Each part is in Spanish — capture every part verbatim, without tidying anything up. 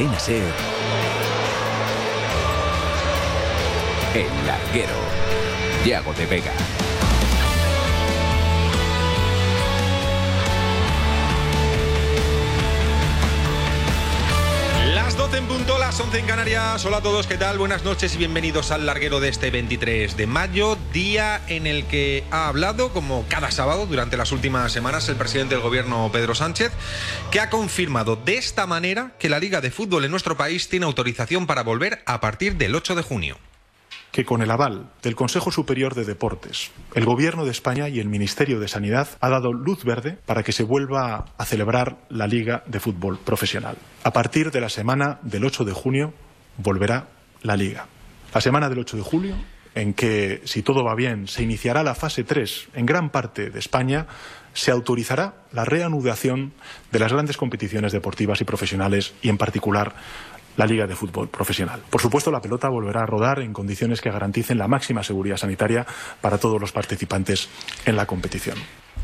Cadena SER, El Larguero, Yago de Vega. Las doce en punto, las once en Canarias. Hola a todos, ¿qué tal? Buenas noches y bienvenidos al Larguero de este veintitrés de mayo, día en el que ha hablado, como cada sábado durante las últimas semanas, el presidente del gobierno, Pedro Sánchez, que ha confirmado de esta manera que la Liga de Fútbol en nuestro país tiene autorización para volver a partir del ocho de junio. Que con el aval del Consejo Superior de Deportes, el Gobierno de España y el Ministerio de Sanidad ha dado luz verde para que se vuelva a celebrar la Liga de Fútbol Profesional. A partir de la semana del ocho de junio volverá la Liga. La semana del ocho de julio, en que, si todo va bien, se iniciará la fase tres en gran parte de España, se autorizará la reanudación de las grandes competiciones deportivas y profesionales y, en particular, la Liga de Fútbol Profesional. Por supuesto, la pelota volverá a rodar en condiciones que garanticen la máxima seguridad sanitaria para todos los participantes en la competición.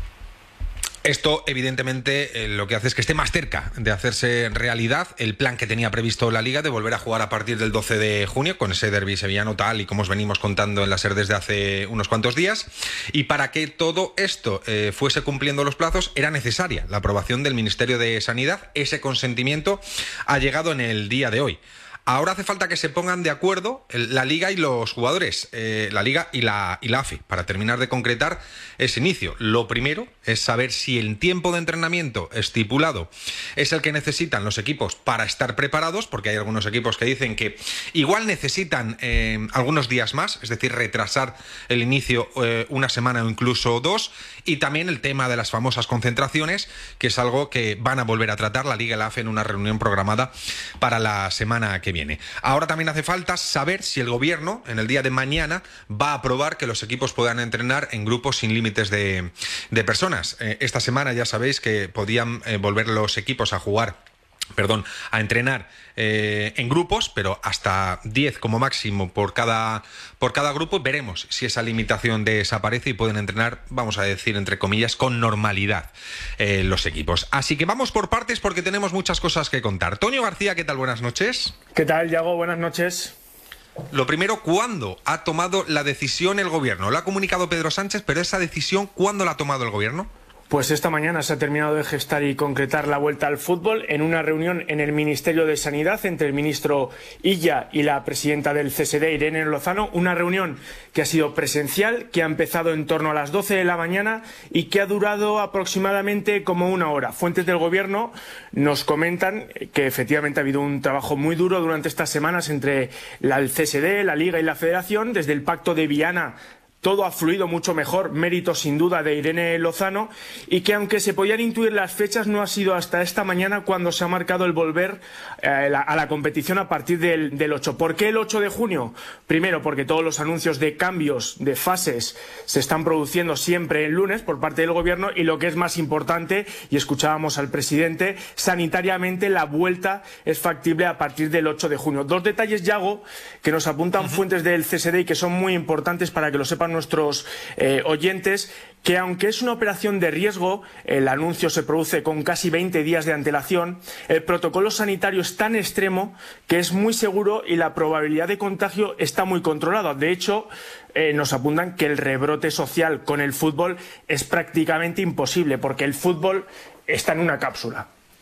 Esto, evidentemente, eh, lo que hace es que esté más cerca de hacerse realidad el plan que tenía previsto la Liga de volver a jugar a partir del doce de junio, con ese derbi sevillano tal y como os venimos contando en la SER desde hace unos cuantos días. Y para que todo esto eh, fuese cumpliendo los plazos, era necesaria la aprobación del Ministerio de Sanidad. Ese consentimiento ha llegado en el día de hoy. Ahora hace falta que se pongan de acuerdo la Liga y los jugadores, eh, la Liga y la, y la A F I, para terminar de concretar ese inicio. Lo primero es saber si el tiempo de entrenamiento estipulado es el que necesitan los equipos para estar preparados, porque hay algunos equipos que dicen que igual necesitan eh, algunos días más, es decir, retrasar el inicio eh, una semana o incluso dos, y también el tema de las famosas concentraciones, que es algo que van a volver a tratar la Liga y la A F I en una reunión programada para la semana que viene. Viene. Ahora también hace falta saber si el gobierno en el día de mañana va a aprobar que los equipos puedan entrenar en grupos sin límites de, de personas. Eh, esta semana ya sabéis que podían eh, volver los equipos a jugar Perdón, a entrenar eh, en grupos, pero hasta diez como máximo por cada, por cada grupo. Veremos si esa limitación desaparece y pueden entrenar, vamos a decir, entre comillas, con normalidad eh, los equipos. Así que vamos por partes porque tenemos muchas cosas que contar. Toño García, ¿qué tal? Buenas noches. ¿Qué tal, Yago? Buenas noches. Lo primero, ¿cuándo ha tomado la decisión el gobierno? Lo ha comunicado Pedro Sánchez, pero esa decisión, ¿cuándo la ha tomado el gobierno? Pues esta mañana se ha terminado de gestar y concretar la vuelta al fútbol en una reunión en el Ministerio de Sanidad entre el ministro Illa y la presidenta del C S D, Irene Lozano. Una reunión que ha sido presencial, que ha empezado en torno a las doce de la mañana y que ha durado aproximadamente como una hora. Fuentes del gobierno nos comentan que efectivamente ha habido un trabajo muy duro durante estas semanas entre la, el C S D, la Liga y la Federación. Desde el Pacto de Viana todo ha fluido mucho mejor, mérito sin duda de Irene Lozano, y que aunque se podían intuir las fechas, no ha sido hasta esta mañana cuando se ha marcado el volver eh, a la competición a partir del, del ocho. ¿Por qué el ocho de junio? Primero, porque todos los anuncios de cambios de fases se están produciendo siempre el lunes por parte del gobierno, y lo que es más importante, y escuchábamos al presidente, sanitariamente la vuelta es factible a partir del ocho de junio. Dos detalles, Yago, que nos apuntan uh-huh. fuentes del C S D y que son muy importantes para que lo sepan nuestros eh, oyentes, que aunque es una operación de riesgo, el anuncio se produce con casi veinte días de antelación, el protocolo sanitario es tan extremo que es muy seguro y la probabilidad de contagio está muy controlada. De hecho, eh, nos apuntan que el rebrote social con el fútbol es prácticamente imposible, porque el fútbol está en una cápsula.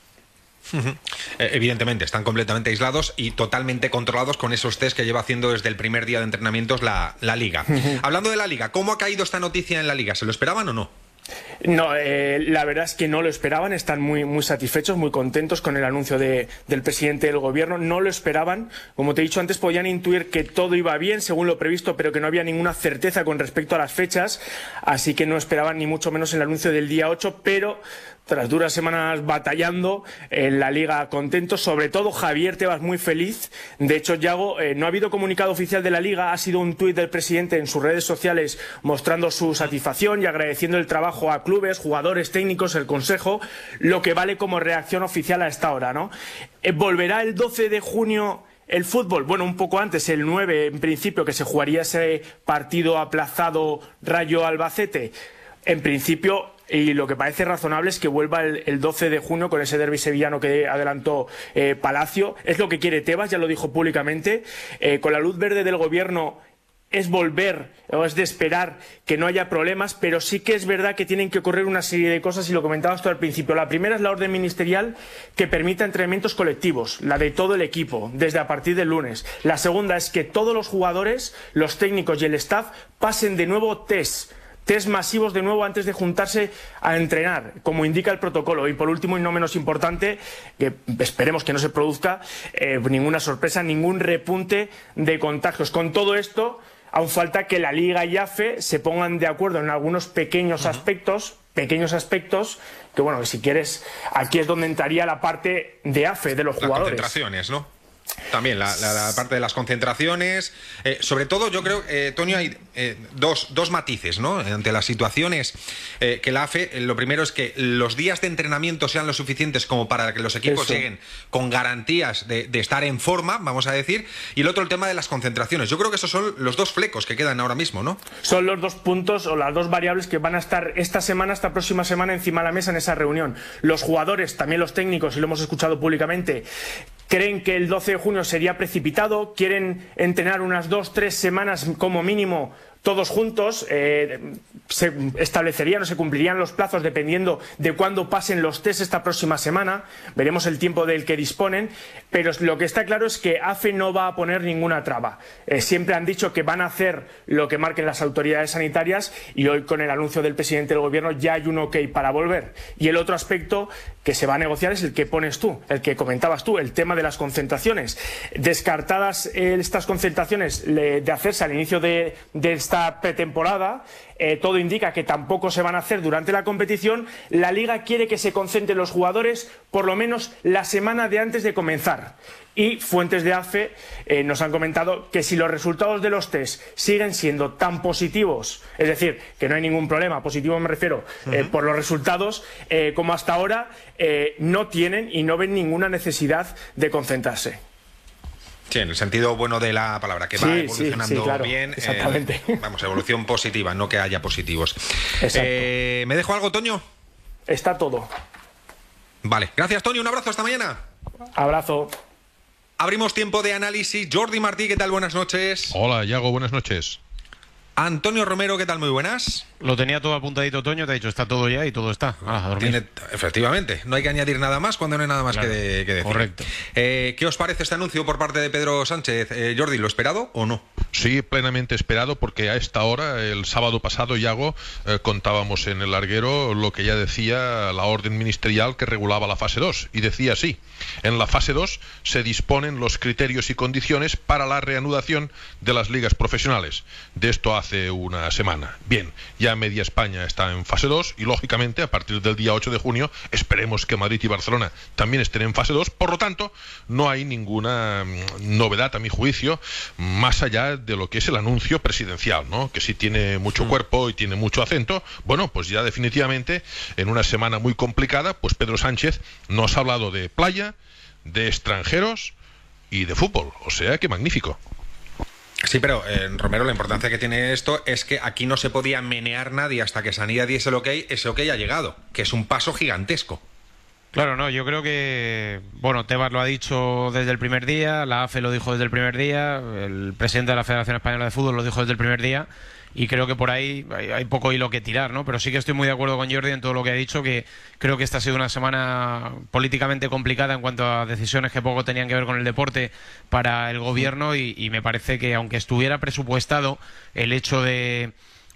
Uh-huh. Evidentemente están completamente aislados y totalmente controlados con esos test que lleva haciendo desde el primer día de entrenamientos la, la Liga. Uh-huh. Hablando de la Liga, ¿cómo ha caído esta noticia en la Liga? ¿Se lo esperaban o no? No, eh, la verdad es que no lo esperaban, están muy, muy satisfechos, muy contentos con el anuncio de, del presidente del gobierno, no lo esperaban, como te he dicho antes, podían intuir que todo iba bien según lo previsto, pero que no había ninguna certeza con respecto a las fechas, así que no esperaban ni mucho menos el anuncio del día ocho, pero tras duras semanas batallando en la Liga contentos, sobre todo Javier Tebas muy feliz. De hecho, Yago, eh, no ha habido comunicado oficial de la Liga, ha sido un tuit del presidente en sus redes sociales mostrando su satisfacción y agradeciendo el trabajo a clubes, jugadores, técnicos, el consejo, lo que vale como reacción oficial a esta hora, ¿no? Eh, ¿Volverá el doce de junio el fútbol? Bueno, un poco antes, el nueve en principio, que se jugaría ese partido aplazado Rayo Albacete. En principio, y lo que parece razonable es que vuelva el, el doce de junio con ese derbi sevillano que adelantó eh, Palacio. Es lo que quiere Tebas, ya lo dijo públicamente. Eh, con la luz verde del gobierno es volver, o es de esperar que no haya problemas, pero sí que es verdad que tienen que ocurrir una serie de cosas, y lo comentabas tú al principio. La primera es la orden ministerial que permita entrenamientos colectivos, la de todo el equipo, desde a partir del lunes. La segunda es que todos los jugadores, los técnicos y el staff pasen de nuevo test. Test masivos de nuevo antes de juntarse a entrenar, como indica el protocolo. Y por último, y no menos importante, que esperemos que no se produzca eh, ninguna sorpresa, ningún repunte de contagios. Con todo esto, aún falta que la Liga y AFE se pongan de acuerdo en algunos pequeños uh-huh. aspectos, pequeños aspectos, que bueno, si quieres, aquí es donde entraría la parte de AFE, de los Las jugadores. Concentraciones, ¿no? También la, la, la parte de las concentraciones. Eh, sobre todo, yo creo, eh, Toño, hay eh, dos, dos matices, ¿no? Ante las situaciones eh, que la AFE, eh, lo primero es que los días de entrenamiento sean lo suficientes como para que los equipos Eso. lleguen con garantías de, de estar en forma, vamos a decir. Y el otro, el tema de las concentraciones. Yo creo que esos son los dos flecos que quedan ahora mismo, ¿no? Son los dos puntos o las dos variables que van a estar esta semana, esta próxima semana, encima de la mesa en esa reunión. Los jugadores, también los técnicos, y lo hemos escuchado públicamente, creen que el doce de junio sería precipitado, quieren entrenar unas dos, tres semanas como mínimo todos juntos, eh, se establecerían o se cumplirían los plazos dependiendo de cuándo pasen los test esta próxima semana. Veremos el tiempo del que disponen, pero lo que está claro es que AFE no va a poner ninguna traba. Eh, siempre han dicho que van a hacer lo que marquen las autoridades sanitarias, y hoy con el anuncio del presidente del gobierno ya hay un ok para volver. Y el otro aspecto que se va a negociar es el que pones tú, el que comentabas tú, el tema de las concentraciones. Descartadas eh, estas concentraciones le, de hacerse al inicio de, de esta pretemporada, eh, todo indica que tampoco se van a hacer durante la competición. La Liga quiere que se concentren los jugadores por lo menos la semana de antes de comenzar. Y fuentes de AFE eh, nos han comentado que si los resultados de los test siguen siendo tan positivos, es decir, que no hay ningún problema, positivo me refiero, eh, uh-huh. por los resultados, eh, como hasta ahora, eh, no tienen y no ven ninguna necesidad de concentrarse. Sí, en el sentido bueno de la palabra, que sí, va evolucionando sí, sí, claro, bien. Exactamente. Eh, vamos, evolución positiva, no que haya positivos. Eh, ¿Me dejo algo, Toño? Está todo. Vale, gracias, Toño, un abrazo, hasta mañana. Abrazo. Abrimos tiempo de análisis. Jordi Martí, ¿qué tal? Buenas noches. Hola, Yago, buenas noches. Antonio Romero, ¿qué tal? Muy buenas. Lo tenía todo apuntadito, Toño, te ha dicho, está todo ya y todo está. Ah, a dormir. Tiene, efectivamente, no hay que añadir nada más cuando no hay nada más claro, que, de, que decir. Correcto. Eh, ¿Qué os parece este anuncio por parte de Pedro Sánchez? Eh, Jordi, ¿lo esperado o no? Sí, plenamente esperado, porque a esta hora, el sábado pasado, Yago, eh, contábamos en el larguero lo que ya decía la orden ministerial que regulaba la fase dos. Y decía así: en la fase dos se disponen los criterios y condiciones para la reanudación de las ligas profesionales. De esto hace una semana. Bien, ya media España está en fase dos y, lógicamente, a partir del día ocho de junio, esperemos que Madrid y Barcelona también estén en fase dos. Por lo tanto, no hay ninguna novedad, a mi juicio, más allá de lo que es el anuncio presidencial, ¿no? Que si tiene mucho mm. cuerpo y tiene mucho acento, bueno, pues ya definitivamente, en una semana muy complicada, pues Pedro Sánchez nos ha hablado de playa, de extranjeros y de fútbol. O sea, que magnífico. Sí, pero eh, Romero, la importancia que tiene esto es que aquí no se podía menear nadie hasta que Sanidad diese el ok. Ese ok ha llegado, que es un paso gigantesco. Claro, no, yo creo que, bueno, Tebas lo ha dicho desde el primer día, la AFE lo dijo desde el primer día, el presidente de la Federación Española de Fútbol lo dijo desde el primer día, y creo que por ahí hay, hay poco hilo que tirar, ¿no? Pero sí que estoy muy de acuerdo con Jordi en todo lo que ha dicho, que creo que esta ha sido una semana políticamente complicada en cuanto a decisiones que poco tenían que ver con el deporte para el gobierno, y, y me parece que, aunque estuviera presupuestado el hecho de...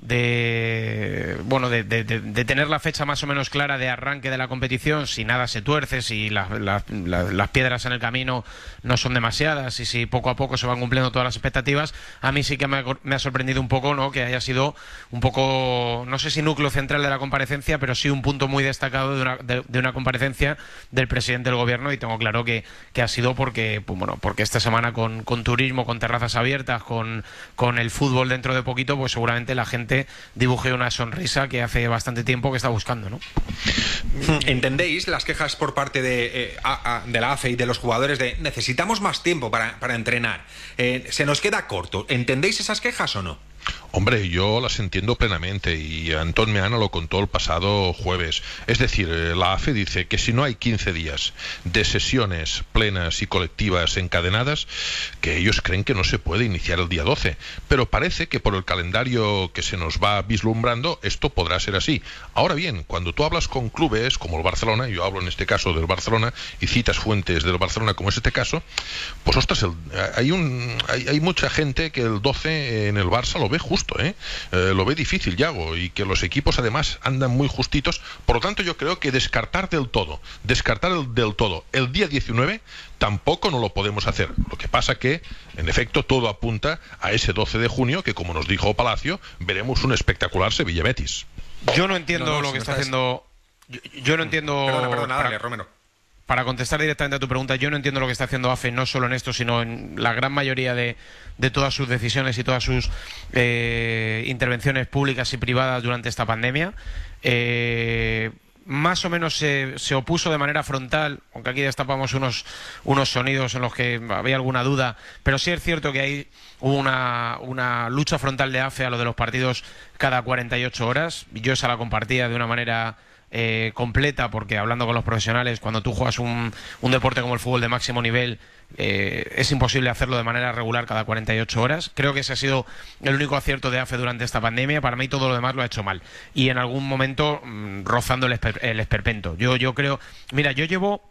de bueno de, de, de, de tener la fecha más o menos clara de arranque de la competición, si nada se tuerce, si la, la, la, las piedras en el camino no son demasiadas y si poco a poco se van cumpliendo todas las expectativas, a mí sí que me ha, me ha sorprendido un poco, ¿no?, que haya sido un poco, no sé si núcleo central de la comparecencia, pero sí un punto muy destacado de una, de, de una comparecencia del presidente del gobierno, y tengo claro que, que ha sido porque, pues bueno, porque esta semana con, con turismo, con terrazas abiertas, con, con el fútbol dentro de poquito, pues seguramente la gente dibujé una sonrisa que hace bastante tiempo que está buscando, ¿no? ¿Entendéis las quejas por parte de, eh, a, a, de la AFE y de los jugadores de necesitamos más tiempo para, para entrenar? Eh, ¿Se nos queda corto? ¿Entendéis esas quejas o no? Hombre, yo las entiendo plenamente y Antón Meana lo contó el pasado jueves. Es decir, la A F E dice que si no hay quince días de sesiones plenas y colectivas encadenadas, que ellos creen que no se puede iniciar el día doce. Pero parece que por el calendario que se nos va vislumbrando, esto podrá ser así. Ahora bien, cuando tú hablas con clubes como el Barcelona, yo hablo en este caso del Barcelona, y citas fuentes del Barcelona como es este caso, pues ostras, el, hay, un, hay, hay mucha gente que el doce en el Barça lo ve justo. ¿Eh? Eh, lo ve difícil, Yago, y que los equipos además andan muy justitos. Por lo tanto, yo creo que descartar del todo, descartar el, del todo el día diecinueve tampoco no lo podemos hacer. Lo que pasa que, en efecto, todo apunta a ese doce de junio, que como nos dijo Palacio, veremos un espectacular Sevilla-Betis. Yo no entiendo no, no, lo si que no está sabes. haciendo... Yo, yo no entiendo... Perdona, perdona, para, dale, Romero. Para contestar directamente a tu pregunta, yo no entiendo lo que está haciendo A F E, no solo en esto, sino en la gran mayoría de, de todas sus decisiones y todas sus eh, intervenciones públicas y privadas durante esta pandemia. Eh, más o menos se, se opuso de manera frontal, aunque aquí destapamos unos, unos sonidos en los que había alguna duda, pero sí es cierto que hay una, una lucha frontal de A F E a lo de los partidos cada cuarenta y ocho horas. Yo esa la compartía de una manera... Eh, completa, porque hablando con los profesionales, cuando tú juegas un, un deporte como el fútbol de máximo nivel, eh, es imposible hacerlo de manera regular cada cuarenta y ocho horas. Creo que ese ha sido el único acierto de A F E durante esta pandemia. Para mí todo lo demás lo ha hecho mal, y en algún momento mmm, rozando el, esper, el esperpento. Yo, yo creo, mira, yo llevo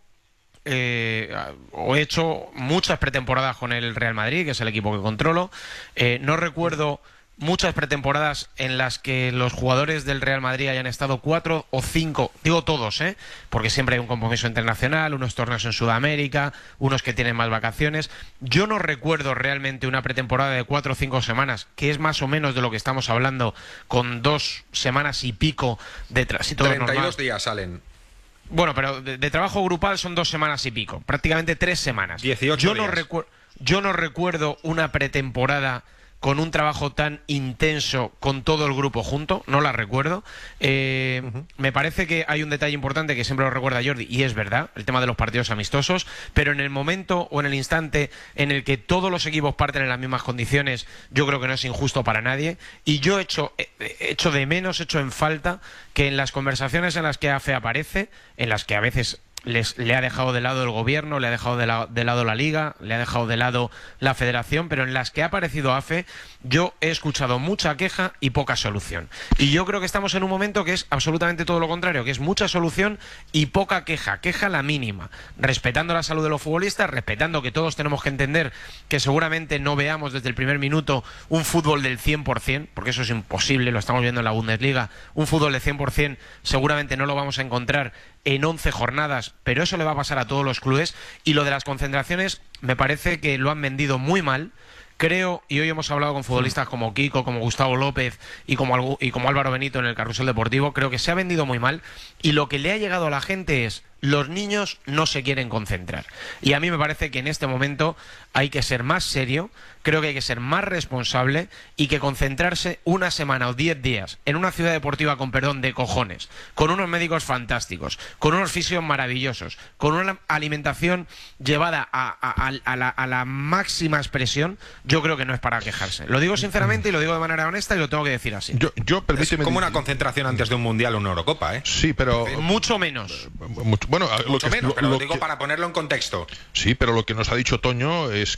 Eh, o he hecho muchas pretemporadas con el Real Madrid, que es el equipo que controlo. Eh, no recuerdo muchas pretemporadas en las que los jugadores del Real Madrid hayan estado cuatro o cinco, digo todos, ¿eh? Porque siempre hay un compromiso internacional, unos torneos en Sudamérica, unos que tienen más vacaciones. Yo no recuerdo realmente una pretemporada de cuatro o cinco semanas, que es más o menos de lo que estamos hablando, con dos semanas y pico de tras y todo treinta y dos normal. días salen. Bueno, pero de, de trabajo grupal son dos semanas y pico, prácticamente tres semanas. dieciocho yo no días. recu- yo no recuerdo una pretemporada con un trabajo tan intenso con todo el grupo junto, no la recuerdo. Eh, uh-huh. Me parece que hay un detalle importante que siempre lo recuerda Jordi, y es verdad, el tema de los partidos amistosos, pero en el momento o en el instante en el que todos los equipos parten en las mismas condiciones, yo creo que no es injusto para nadie, y yo echo, echo de menos, echo en falta que en las conversaciones en las que A F E aparece, en las que a veces Les, le ha dejado de lado el gobierno, le ha dejado de, la, de lado la liga, le ha dejado de lado la federación, pero en las que ha aparecido A F E yo he escuchado mucha queja y poca solución. Y yo creo que estamos en un momento que es absolutamente todo lo contrario, que es mucha solución y poca queja, queja la mínima, respetando la salud de los futbolistas, respetando que todos tenemos que entender que seguramente no veamos desde el primer minuto un fútbol del cien por cien, porque eso es imposible, lo estamos viendo en la Bundesliga, un fútbol del cien por cien seguramente no lo vamos a encontrar en once jornadas, pero eso le va a pasar a todos los clubes. Y lo de las concentraciones me parece que lo han vendido muy mal. Creo, y hoy hemos hablado con futbolistas como Kiko, como Gustavo López y como, y como Álvaro Benito en el Carrusel Deportivo, creo que se ha vendido muy mal, y lo que le ha llegado a la gente es: los niños no se quieren concentrar. Y a mí me parece que en este momento hay que ser más serio, creo que hay que ser más responsable, y que concentrarse una semana o diez días en una ciudad deportiva, con perdón, de cojones, con unos médicos fantásticos, con unos fisios maravillosos, con una alimentación llevada a, a, a, la, a la máxima expresión, yo creo que no es para quejarse. Lo digo sinceramente y lo digo de manera honesta, y lo tengo que decir así. Yo, yo permíteme, es como una concentración antes de un Mundial o una Eurocopa, ¿eh? Sí, pero... Mucho menos. Mucho, bueno, Mucho lo que, menos, lo, pero lo lo digo que, para ponerlo en contexto. Sí, pero lo que nos ha dicho Toño es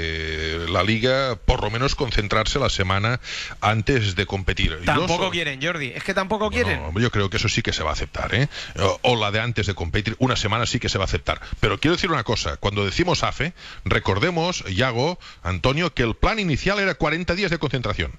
que la Liga, por lo menos, concentrarse la semana antes de competir. Tampoco yo, quieren, Jordi. Es que tampoco quieren. No, yo creo que eso sí que se va a aceptar, ¿eh? O, o la de antes de competir, una semana sí que se va a aceptar. Pero quiero decir una cosa, cuando decimos A F E, recordemos, Yago, Antonio, que el plan inicial era cuarenta días de concentración.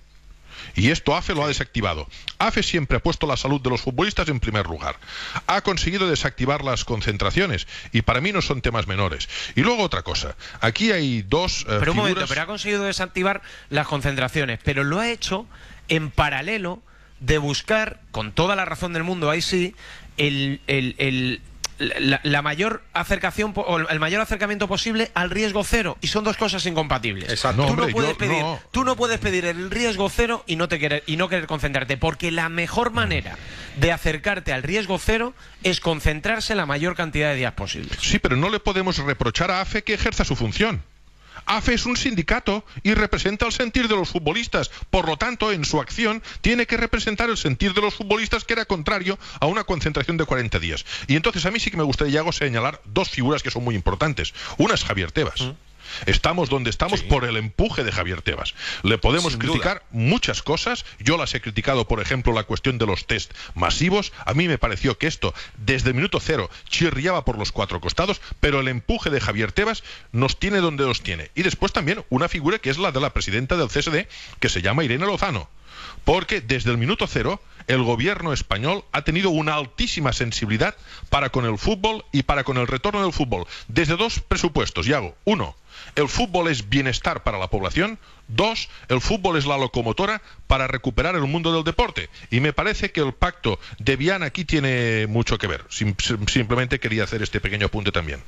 Y esto A F E lo ha desactivado. A F E siempre ha puesto la salud de los futbolistas en primer lugar. Ha conseguido desactivar las concentraciones, y para mí no son temas menores. Y luego otra cosa. Aquí hay dos eh, Pero un figuras... momento, pero ha conseguido desactivar las concentraciones, pero lo ha hecho en paralelo de buscar, con toda la razón del mundo, ahí sí, el... el, el La, la mayor acercación o el mayor acercamiento posible al riesgo cero, y son dos cosas incompatibles. Exacto. No, tú, hombre, no puedes yo, pedir, no. tú no puedes pedir el riesgo cero y no te querer, y no querer concentrarte, porque la mejor manera de acercarte al riesgo cero es concentrarse la mayor cantidad de días posibles. Sí, pero no le podemos reprochar a A F E que ejerza su función. A F E es un sindicato y representa el sentir de los futbolistas. Por lo tanto, en su acción tiene que representar el sentir de los futbolistas, que era contrario a una concentración de cuarenta días. Y entonces a mí sí que me gustaría, Yago, señalar dos figuras que son muy importantes. Una es Javier Tebas. ¿Mm? Estamos donde estamos sí. por el empuje de Javier Tebas. Le podemos Sin criticar duda. muchas cosas. Yo las he criticado, por ejemplo, la cuestión de los test masivos. A mí me pareció que esto, desde el minuto cero, chirriaba por los cuatro costados, pero el empuje de Javier Tebas nos tiene donde nos tiene. Y después también una figura que es la de la presidenta del C S D, que se llama Irene Lozano. Porque desde el minuto cero el gobierno español ha tenido una altísima sensibilidad para con el fútbol y para con el retorno del fútbol. Desde dos presupuestos, Yago. Uno, el fútbol es bienestar para la población. Dos, el fútbol es la locomotora para recuperar el mundo del deporte. Y me parece que el pacto de Viana aquí tiene mucho que ver. Sim- simplemente quería hacer este pequeño apunte también.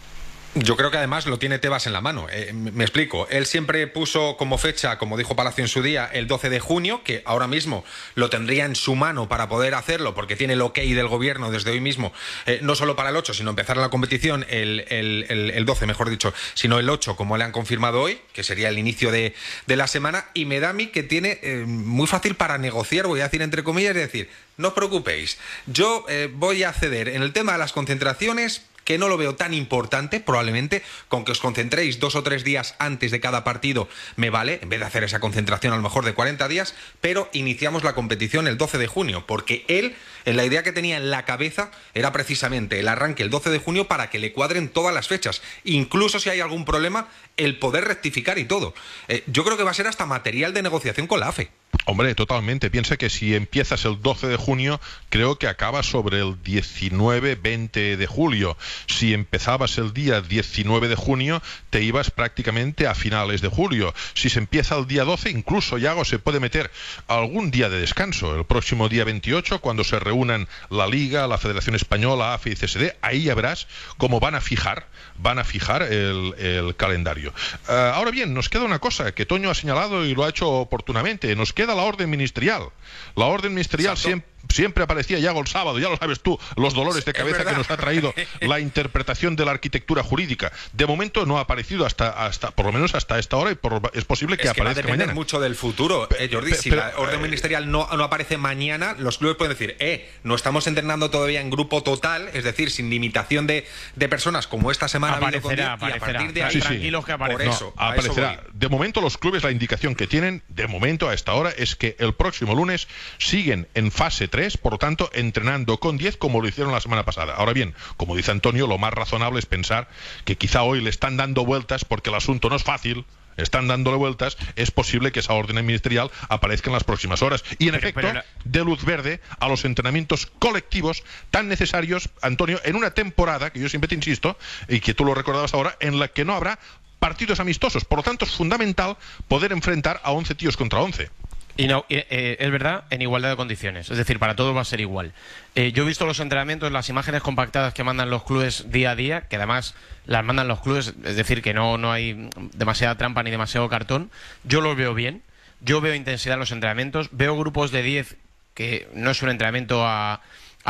Yo creo que además lo tiene Tebas en la mano. Eh, me explico. Él siempre puso como fecha, como dijo Palacio en su día, el doce de junio, que ahora mismo lo tendría en su mano para poder hacerlo, porque tiene el ok del gobierno desde hoy mismo, eh, no solo para el ocho, sino empezar la competición el, el, el, el doce, mejor dicho, sino el ocho, como le han confirmado hoy, que sería el inicio de, de la semana. Y me da a mí que tiene eh, muy fácil para negociar, voy a decir entre comillas, es decir, no os preocupéis, yo eh, voy a ceder en el tema de las concentraciones, que no lo veo tan importante, probablemente, con que os concentréis dos o tres días antes de cada partido me vale, en vez de hacer esa concentración a lo mejor de cuarenta días, pero iniciamos la competición el doce de junio, porque él, en la idea que tenía en la cabeza, era precisamente el arranque el doce de junio para que le cuadren todas las fechas, incluso si hay algún problema, el poder rectificar y todo. Eh, yo creo que va a ser hasta material de negociación con la A F E. Hombre, totalmente. Piensa que si empiezas el doce de junio, creo que acabas sobre el diecinueve veinte de julio. Si empezabas el día diecinueve de junio, te ibas prácticamente a finales de julio. Si se empieza el día doce, incluso, Yago, se puede meter algún día de descanso. El próximo día veintiocho, cuando se reúnan la Liga, la Federación Española, A F E y C S D, ahí ya verás cómo van a fijar, van a fijar el, el calendario. Uh, ahora bien, nos queda una cosa que Toño ha señalado y lo ha hecho oportunamente. Nos queda la orden ministerial. La orden ministerial siempre, siempre aparecía, Yago, el sábado, ya lo sabes tú, los dolores de cabeza que nos ha traído la interpretación de la arquitectura jurídica. De momento no ha aparecido hasta, hasta por lo menos hasta esta hora, y por, es posible que, es que aparezca va a depender mañana. mucho del futuro, eh, Jordi. Si pero, la orden eh, ministerial no, no aparece mañana, los clubes pueden decir, eh, no estamos entrenando todavía en grupo total, es decir, sin limitación de, de personas, como esta semana aparecerá, ha habido con diez, y a partir de ahí, sí, sí. tranquilos que aparece. No, eso, aparecerá. De momento los clubes, la indicación que tienen, de momento a esta hora, es que el próximo lunes siguen en fase tres, por lo tanto, entrenando con diez como lo hicieron la semana pasada. Ahora bien, como dice Antonio, lo más razonable es pensar que quizá hoy le están dando vueltas porque el asunto no es fácil, están dándole vueltas, es posible que esa orden ministerial aparezca en las próximas horas. Y en pero, efecto, pero la... de luz verde a los entrenamientos colectivos tan necesarios, Antonio, en una temporada, que yo siempre te insisto, y que tú lo recordabas ahora, en la que no habrá partidos amistosos. Por lo tanto, es fundamental poder enfrentar a once tíos contra once. Y no, eh, es verdad, en igualdad de condiciones. Es decir, para todos va a ser igual. Eh, yo he visto los entrenamientos, las imágenes compactadas que mandan los clubes día a día, que además las mandan los clubes, es decir, que no, no hay demasiada trampa ni demasiado cartón. Yo los veo bien. Yo veo intensidad en los entrenamientos. Veo grupos de diez, que no es un entrenamiento a,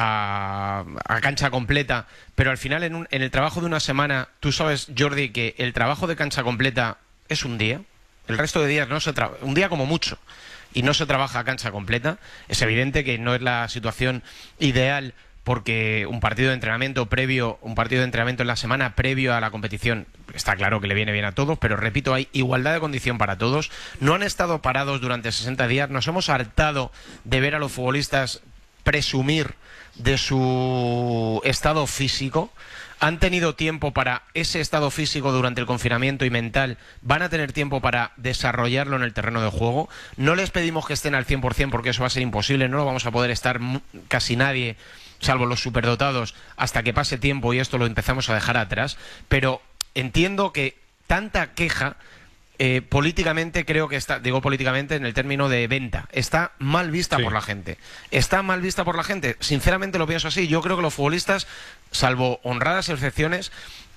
a, a cancha completa, pero al final en, un, en el trabajo de una semana, tú sabes, Jordi, que el trabajo de cancha completa es un día. El resto de días no se trabaja, un día como mucho. Y no se trabaja a cancha completa. Es evidente que no es la situación ideal, porque un partido de entrenamiento previo, un partido de entrenamiento en la semana previo a la competición, está claro que le viene bien a todos, pero repito, hay igualdad de condición para todos. No han estado parados durante sesenta días, nos hemos hartado de ver a los futbolistas presumir de su estado físico. Han tenido tiempo para ese estado físico durante el confinamiento y mental, van a tener tiempo para desarrollarlo en el terreno de juego. No les pedimos que estén al cien por cien porque eso va a ser imposible, no lo vamos a poder estar casi nadie, salvo los superdotados, hasta que pase tiempo y esto lo empezamos a dejar atrás. Pero entiendo que tanta queja, eh, políticamente creo que está, digo políticamente en el término de venta, está mal vista sí. por la gente. Está mal vista por la gente, sinceramente lo pienso así. Yo creo que los futbolistas, salvo honradas excepciones,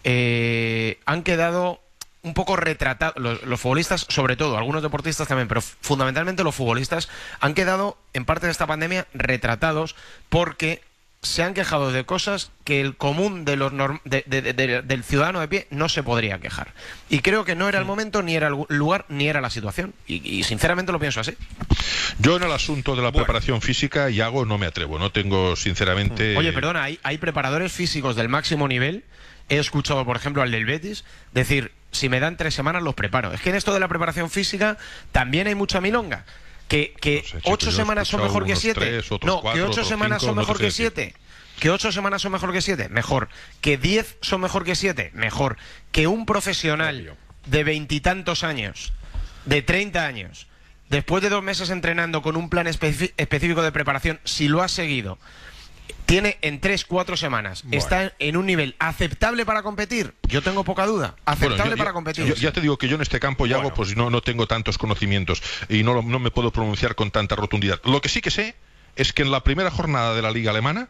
eh, han quedado un poco retratados, los, los futbolistas sobre todo, algunos deportistas también, pero fundamentalmente los futbolistas han quedado en parte de esta pandemia retratados porque se han quejado de cosas que el común de los norm de, de, de, de, del ciudadano de pie no se podría quejar. Y creo que no era el momento, ni era el lugar, ni era la situación. Y, y sinceramente lo pienso así. Yo en el asunto de la bueno. preparación física, Yago, no me atrevo. No tengo, sinceramente... Oye, perdona, hay, hay preparadores físicos del máximo nivel. He escuchado, por ejemplo, al del Betis decir, si me dan tres semanas los preparo. Es que en esto de la preparación física también hay mucha milonga. Que, que no sé, ocho semanas son mejor que siete. Tres, no, cuatro, que ocho semanas cinco, son mejor no que siete. Que ocho semanas son mejor que siete. Mejor. Que diez son mejor que siete. Mejor. Que un profesional de veintitantos años, de treinta años, después de dos meses entrenando con un plan específico de preparación, si lo ha seguido, tiene en tres, cuatro semanas, bueno. está en un nivel aceptable para competir. Yo tengo poca duda. Aceptable bueno, yo, para competir. Yo, ya te digo que yo en este campo, Yago, bueno. pues no, no tengo tantos conocimientos y no, no me puedo pronunciar con tanta rotundidad. Lo que sí que sé es que en la primera jornada de la Liga Alemana,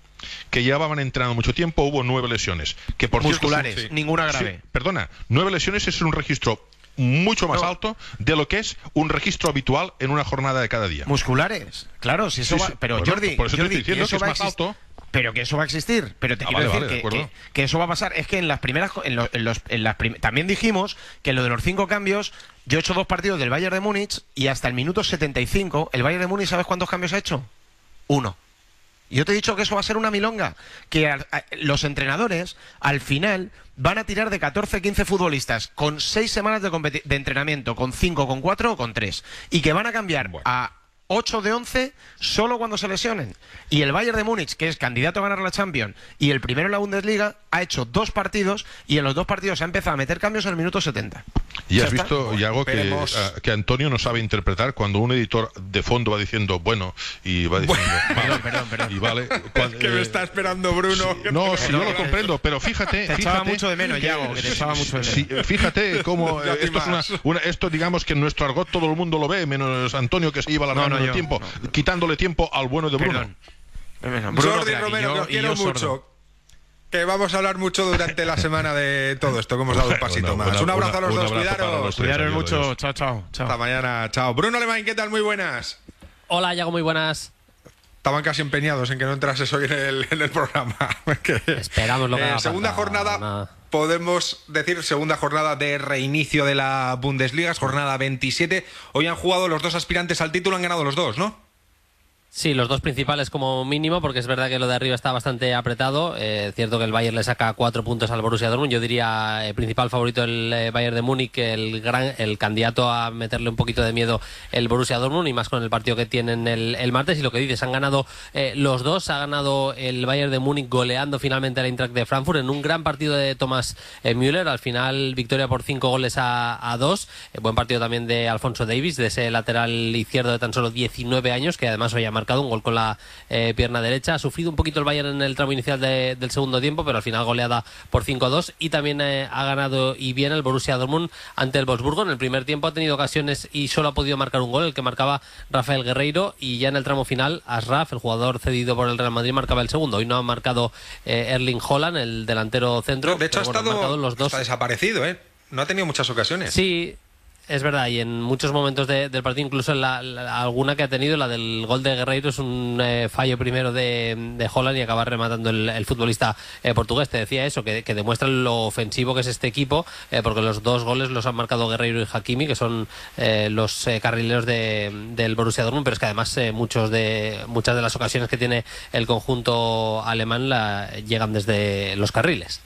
que llevaban entrenando mucho tiempo, hubo nueve lesiones. Que por musculares, cierto, sí, ninguna grave. Sí, perdona, nueve lesiones es un registro mucho más no. alto de lo que es un registro habitual en una jornada de cada día. Musculares, claro, si eso sí, va, sí. pero bueno, Jordi, por eso Jordi, te estoy diciendo que, que es más alto. Pero que eso va a existir, pero te ah, quiero vale, decir vale, que, que, que eso va a pasar. Es que en las primeras, en los, en los, en las prim también dijimos que lo de los cinco cambios, yo he hecho dos partidos del Bayern de Múnich y hasta el minuto setenta y cinco, el Bayern de Múnich, ¿sabes cuántos cambios ha hecho? Uno. Y yo te he dicho que eso va a ser una milonga, que a, a, los entrenadores al final van a tirar de catorce, quince futbolistas con seis semanas de, de entrenamiento, con cinco, con cuatro o con tres, y que van a cambiar bueno. a ocho de once solo cuando se lesionen. Y el Bayern de Múnich, que es candidato a ganar la Champions y el primero en la Bundesliga, ha hecho dos partidos y en los dos partidos ha empezado a meter cambios en el minuto setenta. Y has visto, Yago, que, uh, que Antonio no sabe interpretar cuando un editor de fondo va diciendo bueno y va diciendo bueno. Vale, perdón, perdón, y vale cuando, que eh, me está esperando Bruno. Sí, no, si sí, yo lo comprendo, pero fíjate, te fíjate echaba mucho de menos, Yago, que te echaba mucho de menos. Sí, fíjate cómo eh, esto es una, una, esto digamos que en nuestro argot todo el mundo lo ve, menos Antonio, que se iba alargando no, no, el tiempo, no. quitándole tiempo al bueno de Bruno. Perdón. Bruno Jordi Romero, que os quiero mucho. Sordo. Que vamos a hablar mucho durante la semana de todo esto, que hemos dado un pasito una, más. Una, un abrazo una, a los dos, cuidaros. Cuidaros mucho, chao, chao, chao. Hasta mañana, chao. Bruno Alemán, ¿qué tal? Muy buenas. Hola, Yago, muy buenas. Estaban casi empeñados en que no entrases hoy en el, en el programa. Esperamos lo que haga eh, Segunda falta, jornada, nada. Podemos decir, segunda jornada de reinicio de la Bundesliga, jornada veintisiete. Hoy han jugado los dos aspirantes al título, han ganado los dos, ¿no? Sí, los dos principales como mínimo, porque es verdad que lo de arriba está bastante apretado. Eh, cierto que el Bayern le saca cuatro puntos al Borussia Dortmund. Yo diría eh, principal favorito el eh, Bayern de Múnich, el gran, el candidato a meterle un poquito de miedo el Borussia Dortmund, y más con el partido que tienen el, el martes. Y lo que dices, han ganado eh, los dos. Ha ganado el Bayern de Múnich goleando finalmente al Eintracht de Frankfurt en un gran partido de Thomas eh, Müller. Al final victoria por cinco goles a, a dos. Eh, buen partido también de Alphonso Davies, de ese lateral izquierdo de tan solo diecinueve años, que además hoy ha marcado un gol con la eh, pierna derecha. Ha sufrido un poquito el Bayern en el tramo inicial de, del segundo tiempo, pero al final goleada por cinco a dos, y también eh, ha ganado y bien el Borussia Dortmund ante el Wolfsburgo. En el primer tiempo ha tenido ocasiones y solo ha podido marcar un gol, el que marcaba Rafael Guerreiro, y ya en el tramo final Ashraf, el jugador cedido por el Real Madrid, marcaba el segundo. Hoy no ha marcado eh, Erling Haaland, el delantero centro. De hecho, ha bueno, estado los dos. Está desaparecido, ¿eh? No ha tenido muchas ocasiones. Sí, es verdad, y en muchos momentos de, del partido, incluso en la, la, alguna que ha tenido, la del gol de Guerreiro, es un eh, fallo primero de, de Haaland y acaba rematando el, el futbolista eh, portugués. Te decía eso, que, que demuestra lo ofensivo que es este equipo, eh, porque los dos goles los han marcado Guerreiro y Hakimi, que son eh, los eh, carrileros de, del Borussia Dortmund, pero es que además eh, muchos de muchas de las ocasiones que tiene el conjunto alemán la, llegan desde los carriles.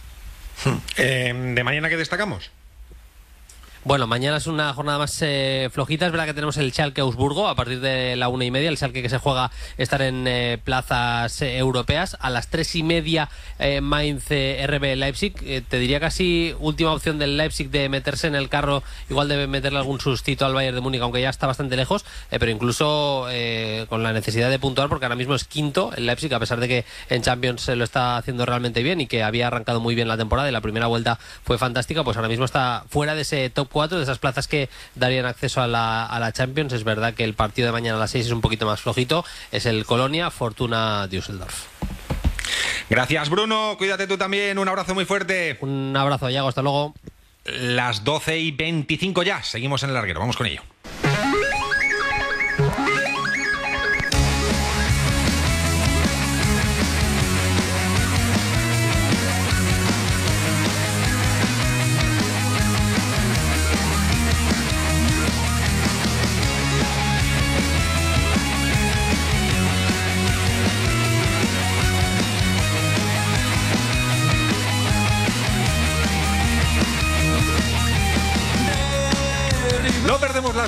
Eh, ¿De mañana qué destacamos? Bueno, mañana es una jornada más eh, flojita. Es verdad que tenemos el Schalke Augsburgo a partir de la una y media. El Schalke que se juega estar en eh, plazas eh, europeas. A las tres y media eh, Mainz eh, R B Leipzig. Eh, te diría casi última opción del Leipzig de meterse en el carro. Igual debe meterle algún sustito al Bayern de Múnich, aunque ya está bastante lejos. Eh, pero incluso eh, con la necesidad de puntuar, porque ahora mismo es quinto el Leipzig, a pesar de que en Champions se lo está haciendo realmente bien y que había arrancado muy bien la temporada y la primera vuelta fue fantástica. Pues ahora mismo está fuera de ese top cuatro, de esas plazas que darían acceso a la, a la Champions. Es verdad que el partido de mañana a las seis es un poquito más flojito. Es el Colonia Fortuna Düsseldorf. Gracias, Bruno. Cuídate tú también. Un abrazo muy fuerte. Un abrazo, Yago. Hasta luego. Las doce y veinticinco ya. Seguimos en el larguero. Vamos con ello.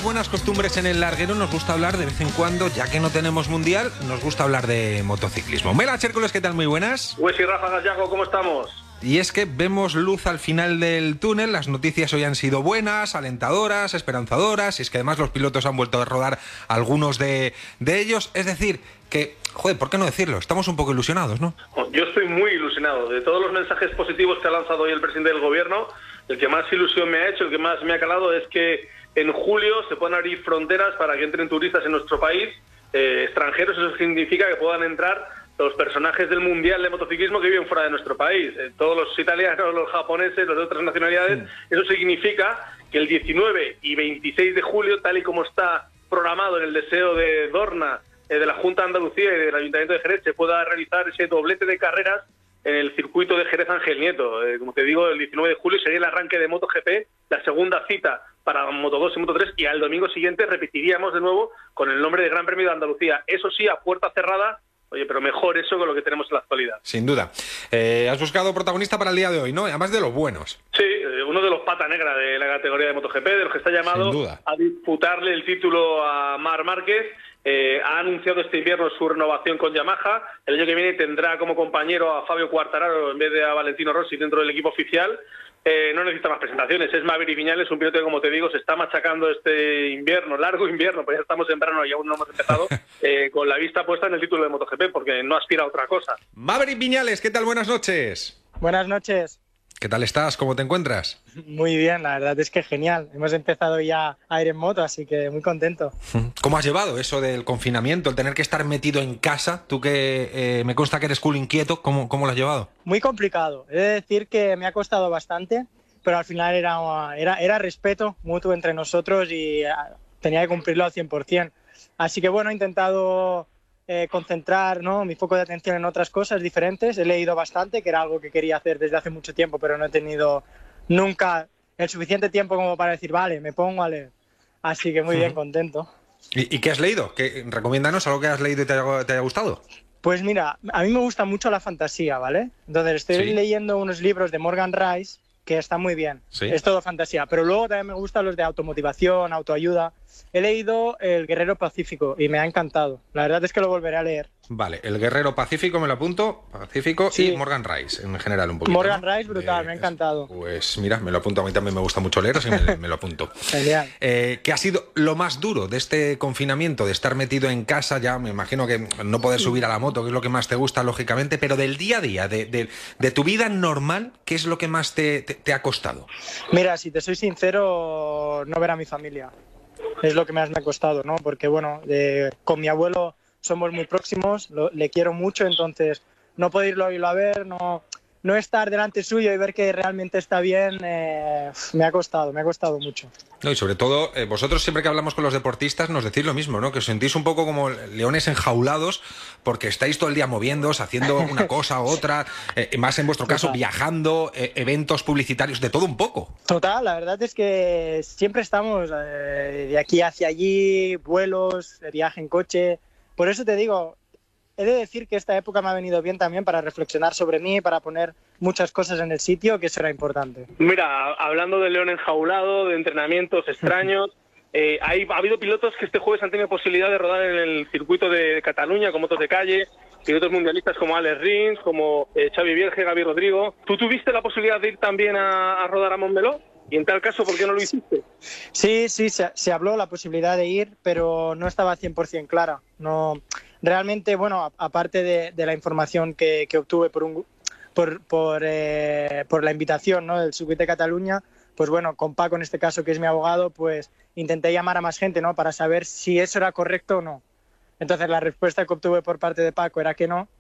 buenas costumbres en el larguero nos gusta hablar de vez en cuando, ya que no tenemos mundial, nos gusta hablar de motociclismo. Mela Chércoles, ¿qué tal? Muy buenas. Pues y Rafa Gallago, ¿cómo estamos? Y es que vemos luz al final del túnel, las noticias hoy han sido buenas, alentadoras, esperanzadoras, y es que además los pilotos han vuelto a rodar algunos de, de ellos, es decir, que, joder, ¿por qué no decirlo? Estamos un poco ilusionados, ¿no? Yo estoy muy ilusionado. De todos los mensajes positivos que ha lanzado hoy el presidente del gobierno, el que más ilusión me ha hecho, el que más me ha calado es que en julio se puedan abrir fronteras para que entren turistas en nuestro país, eh, extranjeros. Eso significa que puedan entrar los personajes del Mundial de Motociclismo que viven fuera de nuestro país, eh, todos los italianos, los japoneses, los de otras nacionalidades. Sí. Eso significa que el diecinueve y veintiséis de julio, tal y como está programado en el deseo de Dorna, eh, de la Junta de Andalucía y del Ayuntamiento de Jerez, se pueda realizar ese doblete de carreras en el circuito de Jerez Ángel Nieto. Eh, como te digo, el diecinueve de julio sería el arranque de MotoGP, la segunda cita para Moto dos y Moto tres, y al domingo siguiente repetiríamos de nuevo con el nombre de Gran Premio de Andalucía. Eso sí, a puerta cerrada. Oye, pero mejor eso que lo que tenemos en la actualidad. Sin duda. Eh, has buscado protagonista para el día de hoy, ¿no? Además de los buenos. Sí, uno de los pata negra de la categoría de MotoGP, de los que está llamado a disputarle el título a Marc Márquez. Eh, ha anunciado este invierno su renovación con Yamaha. El año que viene tendrá como compañero a Fabio Quartararo en vez de a Valentino Rossi dentro del equipo oficial. Eh, no necesita más presentaciones. Es Maverick Viñales, un piloto que, como te digo, se está machacando este invierno, largo invierno, pues ya estamos en verano y aún no hemos empezado, eh, con la vista puesta en el título de MotoGP, porque no aspira a otra cosa. Maverick Viñales, ¿qué tal? Buenas noches. Buenas noches. ¿Qué tal estás? ¿Cómo te encuentras? Muy bien, la verdad es que genial. Hemos empezado ya a ir en moto, así que muy contento. ¿Cómo has llevado eso del confinamiento, el tener que estar metido en casa? Tú que eh, me consta que eres cool inquieto, ¿cómo, cómo lo has llevado? Muy complicado. He de decir que me ha costado bastante, pero al final era, era, era respeto mutuo entre nosotros y tenía que cumplirlo al cien por ciento. Así que bueno, he intentado Eh, concentrar, ¿no?, mi foco de atención en otras cosas diferentes. He leído bastante, que era algo que quería hacer desde hace mucho tiempo, pero no he tenido nunca el suficiente tiempo como para decir, vale, me pongo a leer. Así que muy uh-huh. bien, contento. ¿Y, ¿Y qué has leído? ¿Qué, recomiéndanos algo que has leído y te haya, te haya gustado. Pues mira, a mí me gusta mucho la fantasía, ¿vale? Entonces estoy ¿Sí? leyendo unos libros de Morgan Rice que están muy bien. ¿Sí? Es todo fantasía. Pero luego también me gustan los de automotivación, autoayuda. He leído El Guerrero Pacífico y me ha encantado. La verdad es que lo volveré a leer. Vale, El Guerrero Pacífico me lo apunto, Pacífico, sí. Y Morgan Rice en general un poquito. Morgan ¿no? Rice, brutal, eh, me ha encantado. Pues mira, me lo apunto, a mí también me gusta mucho leer, así me, me lo apunto. Genial. Eh, ¿Qué ha sido lo más duro de este confinamiento, de estar metido en casa? Ya me imagino que no poder subir a la moto, que es lo que más te gusta, lógicamente, pero del día a día, de, de, de tu vida normal, ¿qué es lo que más te, te, te ha costado? Mira, si te soy sincero, no ver a mi familia. Es lo que más me ha costado, ¿no? Porque, bueno, de, con mi abuelo somos muy próximos, lo, le quiero mucho, entonces no poder irlo, irlo a ver, no, no estar delante suyo y ver que realmente está bien, eh, me ha costado, me ha costado mucho. No, y sobre todo, eh, vosotros siempre que hablamos con los deportistas nos decís lo mismo, ¿no? Que os sentís un poco como leones enjaulados porque estáis todo el día moviéndoos, haciendo una cosa u otra, eh, más en vuestro caso, Total. viajando, eh, eventos publicitarios, de todo un poco. Total, la verdad es que siempre estamos eh, de aquí hacia allí, vuelos, viaje en coche. Por eso te digo, he de decir que esta época me ha venido bien también para reflexionar sobre mí, para poner muchas cosas en el sitio, que será importante. Mira, hablando de león enjaulado, de entrenamientos extraños, eh, hay, ha habido pilotos que este jueves han tenido posibilidad de rodar en el circuito de Cataluña con motos de calle, pilotos mundialistas como Alex Rins, como eh, Xavi Vierge, Gaby Rodrigo. ¿Tú tuviste la posibilidad de ir también a, a rodar a Montmeló? Y en tal caso, ¿por qué no lo hiciste? Sí, sí, se, se habló la posibilidad de ir, pero no estaba cien por ciento clara. No, realmente, bueno, a, aparte de, de la información que, que obtuve por, un, por, por, eh, por la invitación, ¿no?, del Circuito de Cataluña, pues bueno, con Paco, en este caso, que es mi abogado, pues intenté llamar a más gente, ¿no?, para saber si eso era correcto o no. Entonces la respuesta que obtuve por parte de Paco era que no,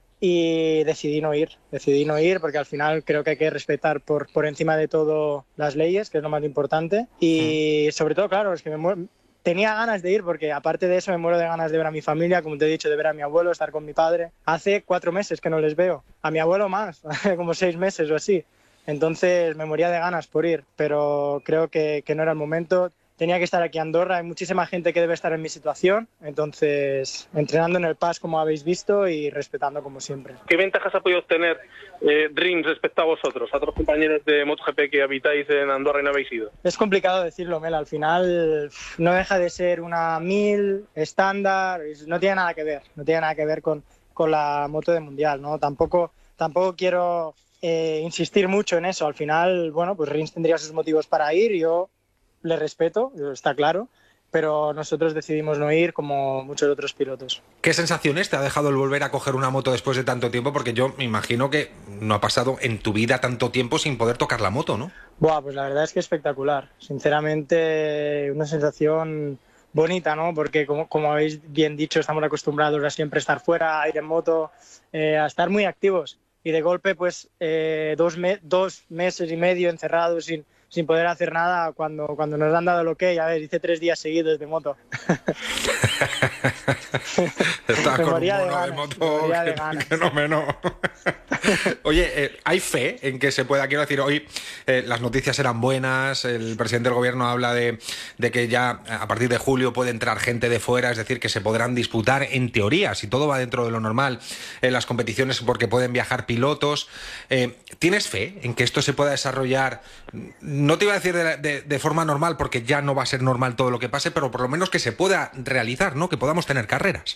y decidí no ir, decidí no ir porque al final creo que hay que respetar por, por encima de todo las leyes, que es lo más importante. Y sobre todo, claro, es que me muero, tenía ganas de ir porque aparte de eso me muero de ganas de ver a mi familia, como te he dicho, de ver a mi abuelo, estar con mi padre. Hace cuatro meses que no les veo, a mi abuelo más, como seis meses o así. Entonces me moría de ganas por ir, pero creo que, que no era el momento. tenía que estar aquí en Andorra. Hay muchísima gente que debe estar en mi situación, entonces entrenando en el P A S como habéis visto y respetando como siempre. ¿Qué ventajas ha podido obtener eh, Dreams respecto a vosotros, a otros compañeros de MotoGP que habitáis en Andorra y no habéis ido? Es complicado decirlo, Mel, al final no deja de ser una mil estándar, no tiene nada que ver, no tiene nada que ver con, con la moto de mundial, ¿no? Tampoco, tampoco quiero eh, insistir mucho en eso, al final, bueno, pues Rins tendría sus motivos para ir, yo le respeto, está claro, pero nosotros decidimos no ir como muchos otros pilotos. ¿Qué sensaciones te ha dejado el volver a coger una moto después de tanto tiempo? Porque yo me imagino que no ha pasado en tu vida tanto tiempo sin poder tocar la moto, ¿no? Buah, pues la verdad es que espectacular. Sinceramente, una sensación bonita, ¿no? Porque como, como habéis bien dicho, estamos acostumbrados a siempre estar fuera, a ir en moto, eh, a estar muy activos. Y de golpe, pues, eh, dos, me dos meses y medio encerrados sin... sin poder hacer nada cuando, cuando nos han dado el ok, a ver, hice tres días seguidos de moto. Estás me con moría un de mono de, ganas, moto me moría que, de ganas. que no me no. Oye, eh, ¿hay fe en que se pueda? Quiero decir, hoy eh, las noticias eran buenas, el presidente del gobierno habla de, de que ya a partir de julio puede entrar gente de fuera, es decir, que se podrán disputar, en teoría, si todo va dentro de lo normal, en las competiciones porque pueden viajar pilotos. Eh, ¿Tienes fe en que esto se pueda desarrollar? No te iba a decir de, de, de forma normal, porque ya no va a ser normal todo lo que pase, pero por lo menos que se pueda realizar, ¿no? Que podamos tener carreras.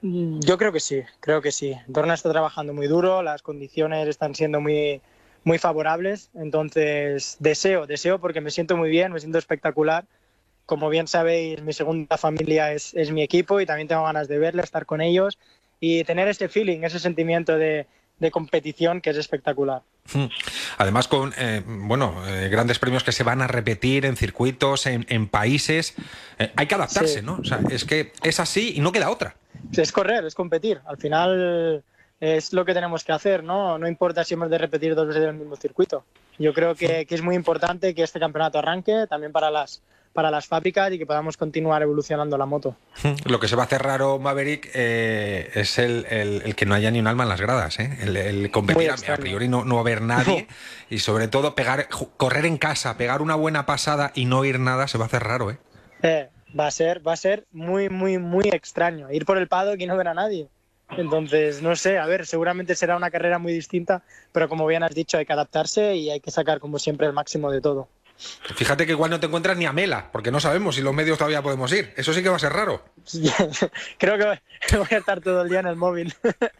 Yo creo que sí, creo que sí. Dorna está trabajando muy duro, las condiciones están siendo muy, muy favorables, entonces deseo, deseo porque me siento muy bien, me siento espectacular. Como bien sabéis, mi segunda familia es, es mi equipo y también tengo ganas de verle, estar con ellos y tener ese feeling, ese sentimiento de, de competición que es espectacular. Además con eh, bueno eh, grandes premios que se van a repetir en circuitos, en, en países, eh, hay que adaptarse, sí. ¿no? O sea, es que es así y no queda otra. Es correr, es competir. Al final es lo que tenemos que hacer, ¿no? No importa si hemos de repetir dos veces el mismo circuito. Yo creo que, que es muy importante que este campeonato arranque también para las para las fábricas y que podamos continuar evolucionando la moto. Lo que se va a hacer raro, Maverick, eh, es el, el, el que no haya ni un alma en las gradas, ¿eh? El, el competir, a, a priori no, no va a haber nadie y sobre todo pegar, correr en casa, pegar una buena pasada y no ir nada se va a hacer raro, ¿eh? Eh, va a ser, va a ser muy, muy, muy extraño. Ir por el paddock y no ver a nadie. Entonces, no sé, a ver, seguramente será una carrera muy distinta, pero como bien has dicho, hay que adaptarse y hay que sacar, como siempre, el máximo de todo. Fíjate que igual no te encuentras ni a Mela, porque no sabemos si los medios todavía podemos ir. Eso sí que va a ser raro. Creo que voy a estar todo el día en el móvil.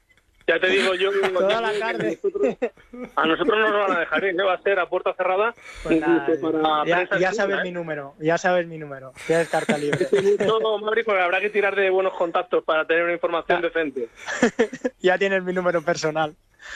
Ya te digo yo, toda la tarde. Nosotros, a nosotros no nos van a dejar ir, ¿eh? Va a ser a puerta cerrada. Pues nada, para ya ya sabes ¿eh? mi número, ya sabes mi número, ya es carta libre. No, Maverick, porque habrá que tirar de buenos contactos para tener una información ya. decente. Ya tienes mi número personal.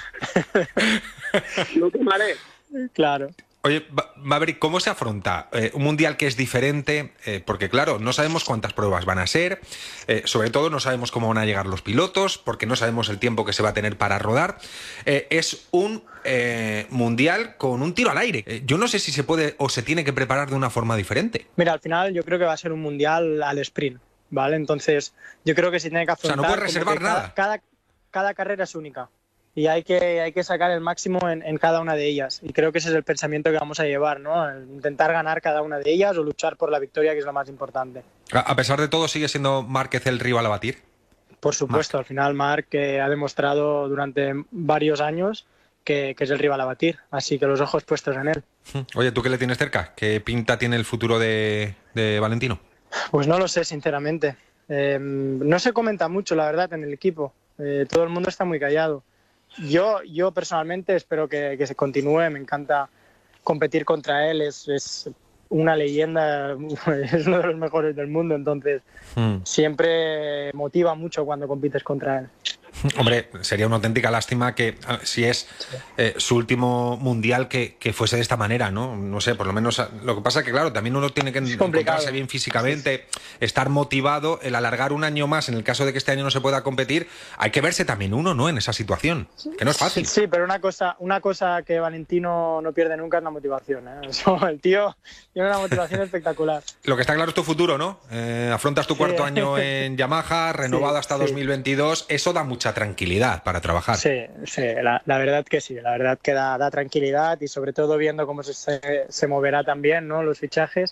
No te maré. Claro. Oye, Maverick, ¿cómo se afronta eh, un mundial que es diferente? Eh, porque claro, no sabemos cuántas pruebas van a ser, eh, sobre todo no sabemos cómo van a llegar los pilotos, porque no sabemos el tiempo que se va a tener para rodar. Eh, es un eh, mundial con un tiro al aire. Eh, yo no sé si se puede o se tiene que preparar de una forma diferente. Mira, al final yo creo que va a ser un mundial al sprint, ¿vale? Entonces yo creo que se tiene que afrontar... O sea, no puedes reservar nada. Cada, cada, cada carrera es única. Y hay que, hay que sacar el máximo en, en cada una de ellas. Y creo que ese es el pensamiento que vamos a llevar, ¿no? Intentar ganar cada una de ellas o luchar por la victoria, que es lo más importante. A pesar de todo, ¿sigue siendo Márquez el rival a batir? Por supuesto, Marc. Al final Marc eh, ha demostrado durante varios años que, que es el rival a batir. Así que los ojos puestos en él. Oye, ¿tú qué le tienes cerca? ¿Qué pinta tiene el futuro de, de Valentino? Pues no lo sé, sinceramente. Eh, no se comenta mucho, la verdad, en el equipo. Eh, todo el mundo está muy callado. Yo, yo personalmente espero que, que se continúe, me encanta competir contra él, es, es una leyenda, es uno de los mejores del mundo, entonces mm. siempre motiva mucho cuando compites contra él. Hombre, sería una auténtica lástima que si es eh, su último mundial que, que fuese de esta manera, ¿no? No sé, por lo menos lo que pasa es que claro, también uno tiene que encontrarse bien físicamente, estar motivado, el alargar un año más en el caso de que este año no se pueda competir, hay que verse también uno, ¿no? En esa situación, que no es fácil. Sí, sí, pero una cosa, una cosa que Valentino no pierde nunca es la motivación, ¿eh? Eso, el tío tiene una motivación espectacular. Lo que está claro es tu futuro, ¿no? Eh, afrontas tu sí. cuarto año en Yamaha, renovado sí, hasta sí. dos mil veintidós, eso da mucha tranquilidad para trabajar. Sí, sí, la, la verdad que sí, la verdad que da, da tranquilidad y sobre todo viendo cómo se, se, se moverá también, ¿no? Los fichajes,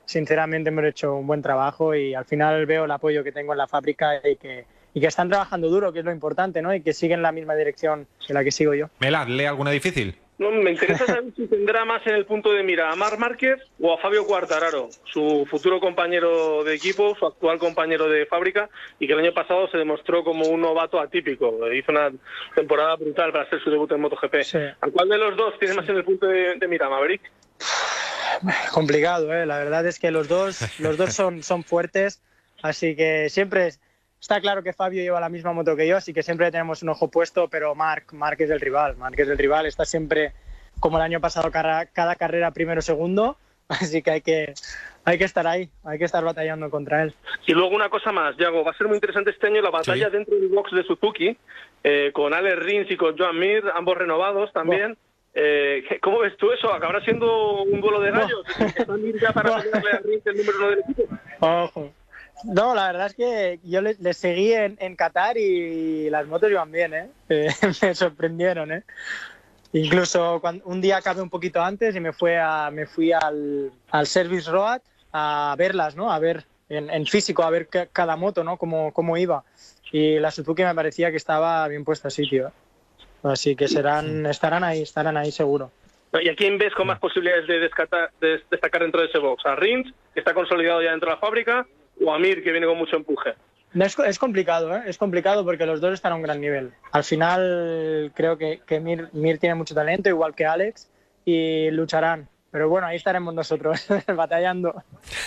sinceramente hemos hecho un buen trabajo y al final veo el apoyo que tengo en la fábrica y que, y que están trabajando duro, que es lo importante, ¿no? Y que siguen la misma dirección en la que sigo yo. Mela, ¿lee alguna difícil? No, me interesa saber si tendrá más en el punto de mira a Marc Márquez o a Fabio Quartararo, su futuro compañero de equipo, su actual compañero de fábrica, y que el año pasado se demostró como un novato atípico. Hizo una temporada brutal para hacer su debut en MotoGP. Sí. ¿A cuál de los dos tiene más en el punto de, de mira, Maverick? Complicado, ¿eh? La verdad es que los dos, los dos son, son fuertes, así que siempre... Está claro que Fabio lleva la misma moto que yo, así que siempre tenemos un ojo puesto, pero Marc, Marc es el rival. Marc es el rival, está siempre, como el año pasado, cada, cada carrera primero o segundo, así que hay, que hay que estar ahí, hay que estar batallando contra él. Y luego una cosa más, Yago, va a ser muy interesante este año la batalla sí. dentro del box de Suzuki, eh, con Alex Rins y con Joan Mir, ambos renovados también. Eh, ¿Cómo ves tú eso? ¿Acabará siendo un duelo de gallos? ¿Están Mir ya para ponerle a Rins el número uno del equipo? Ojo. No, la verdad es que yo les, les seguí en, en Qatar y las motos iban bien, ¿eh? eh me sorprendieron, ¿eh? Incluso cuando, un día acabé un poquito antes y me, fue a, me fui al, al Service Road a verlas, ¿no? A ver en, en físico, a ver que, cada moto, ¿no? Cómo, cómo iba. Y la Suzuki me parecía que estaba bien puesta a sitio. Así que serán, estarán ahí, estarán ahí seguro. ¿Y a quién ves con más posibilidades de, descatar, de destacar dentro de ese box? ¿A Rins, que está consolidado ya dentro de la fábrica, o a Mir, que viene con mucho empuje? Es, es complicado, ¿eh? Es complicado porque los dos están a un gran nivel. Al final creo que, que Mir, Mir tiene mucho talento, igual que Alex, y lucharán. Pero bueno, ahí estaremos nosotros, batallando.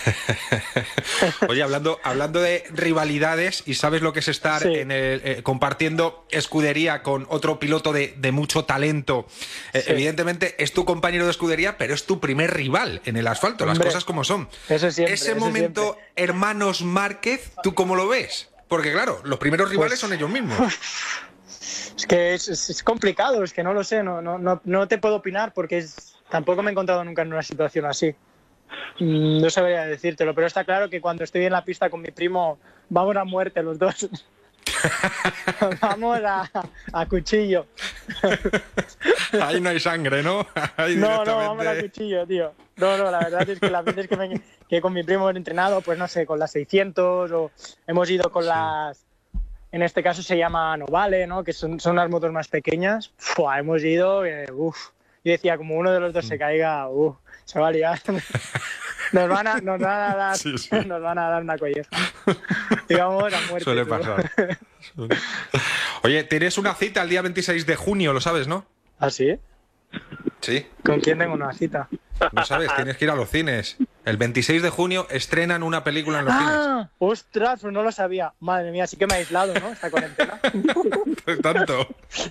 Oye, hablando, hablando de rivalidades, ¿y sabes lo que es estar sí. en el, eh, compartiendo escudería con otro piloto de, de mucho talento? Eh, sí. Evidentemente es tu compañero de escudería, pero es tu primer rival en el asfalto, las Hombre, cosas como son. Eso siempre, Ese eso momento, siempre. hermanos Márquez, ¿tú cómo lo ves? Porque claro, los primeros rivales pues, son ellos mismos. Es que es, es, es complicado, es que no lo sé, no, no, no, no te puedo opinar porque es... Tampoco me he encontrado nunca en una situación así. No sabría decírtelo, pero está claro que cuando estoy en la pista con mi primo, vamos a muerte los dos. Vamos a, a cuchillo. Ahí no hay sangre, ¿no? Ahí no, directamente... no, vamos a cuchillo, tío. No, no, la verdad es que las veces que, me, que con mi primo he entrenado, pues no sé, con las seiscientos o hemos ido con sí. las... En este caso se llama Novale, ¿no? Que son, son las motos más pequeñas. Fua, hemos ido... Eh, uf. Yo decía, como uno de los dos se caiga, uh, se va a liar. Nos van a, nos van a dar, sí, sí. Nos van a dar una colleja. Digamos, a muerte. Suele pasar. Oye, tienes una cita el día veintiséis de junio, lo sabes, ¿no? ¿Ah, sí? Sí. ¿Con quién tengo una cita? No sabes, tienes que ir a los cines. El veintiséis de junio estrenan una película en los ah, cines. ¡Ostras! Pues no lo sabía. Madre mía, sí que me ha aislado, ¿no? Esta cuarentena. Pues tanto.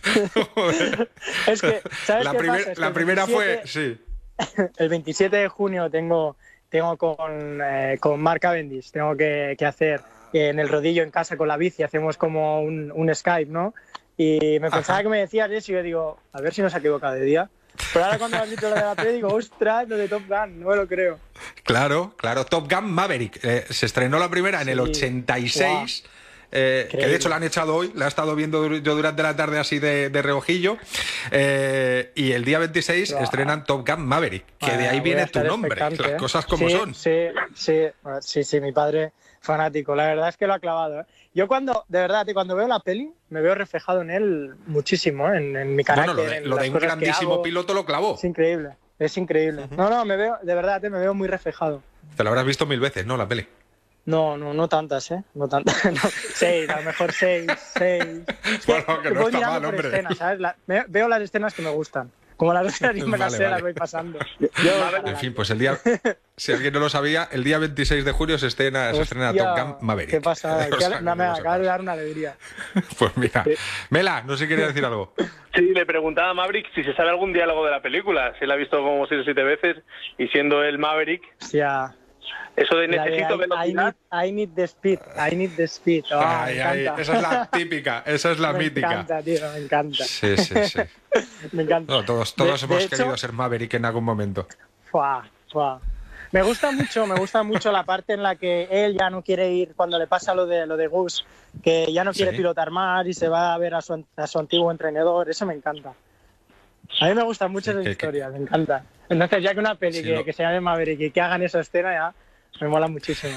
Es que, ¿sabes la qué primer, pasa? Es la que primera veintisiete, fue, sí. El veintisiete de junio tengo, tengo con, eh, con Mark Cavendish, tengo que, que hacer eh, en el rodillo en casa con la bici, hacemos como un, un Skype, ¿no? Y me pensaba Ajá. que me decías eso y yo digo, a ver si nos ha equivocado de día. Pero ahora cuando has dicho lo de la peli digo, ostras, lo de Top Gun, no me lo creo. Claro, claro, Top Gun Maverick. Eh, se estrenó la primera en sí. el ochenta y seis. Wow. Eh, que de hecho la han echado hoy, la he estado viendo yo durante la tarde así de, de reojillo. Eh, y el día veintiséis wow. estrenan Top Gun Maverick, que bueno, de ahí viene tu nombre, las ¿eh? cosas como sí, son. Sí, sí, sí, sí, mi padre fanático, la verdad es que lo ha clavado. ¿eh? Yo cuando, de verdad, cuando veo la peli, me veo reflejado en él muchísimo, ¿eh? en, en mi carácter. Bueno, lo de, en lo de un grandísimo piloto lo clavó. Es increíble, es increíble. Uh-huh. No, no, me veo, de verdad, me veo muy reflejado. Te lo habrás visto mil veces, ¿no? La peli. No, no, no tantas, ¿eh? No tantas. No, seis, a lo mejor seis, seis. Bueno, que, que no está mal, hombre. Escenas, ¿sabes? La, me, veo las escenas que me gustan. Como las escenas y me las sé, las voy pasando. Yo, en fin, pues el día... Si alguien no lo sabía, el día veintiséis de junio se estrena, Hostia, se estrena Top Gun Maverick. ¿Qué pasa? O sea, me, me acaba de dar una alegría. Pues mira. Sí. Mela, no sé si quería decir algo. Sí, le preguntaba a Maverick si se sabe algún diálogo de la película. Si la ha visto como seis o siete veces y siendo el Maverick... Hostia... Eso de necesito de I, velocidad. I need, I need the speed. I need the speed. Oh, ay, ay, esa es la típica, esa es la me mítica. Me encanta, tío, me encanta. Sí, sí, sí. Me encanta. No, todos todos de, hemos de querido hecho, ser Maverick en algún momento. Fuá, fuá. Me gusta mucho, me gusta mucho la parte en la que él ya no quiere ir, cuando le pasa lo de lo de Gus, que ya no quiere sí. pilotar más y se va a ver a su, a su antiguo entrenador. Eso me encanta. A mí me gustan mucho sí, esas que, historias, que... me encanta. Entonces, ya que una peli sí, que, no. que se llame Maverick y que hagan esa escena ya... me mola muchísimo.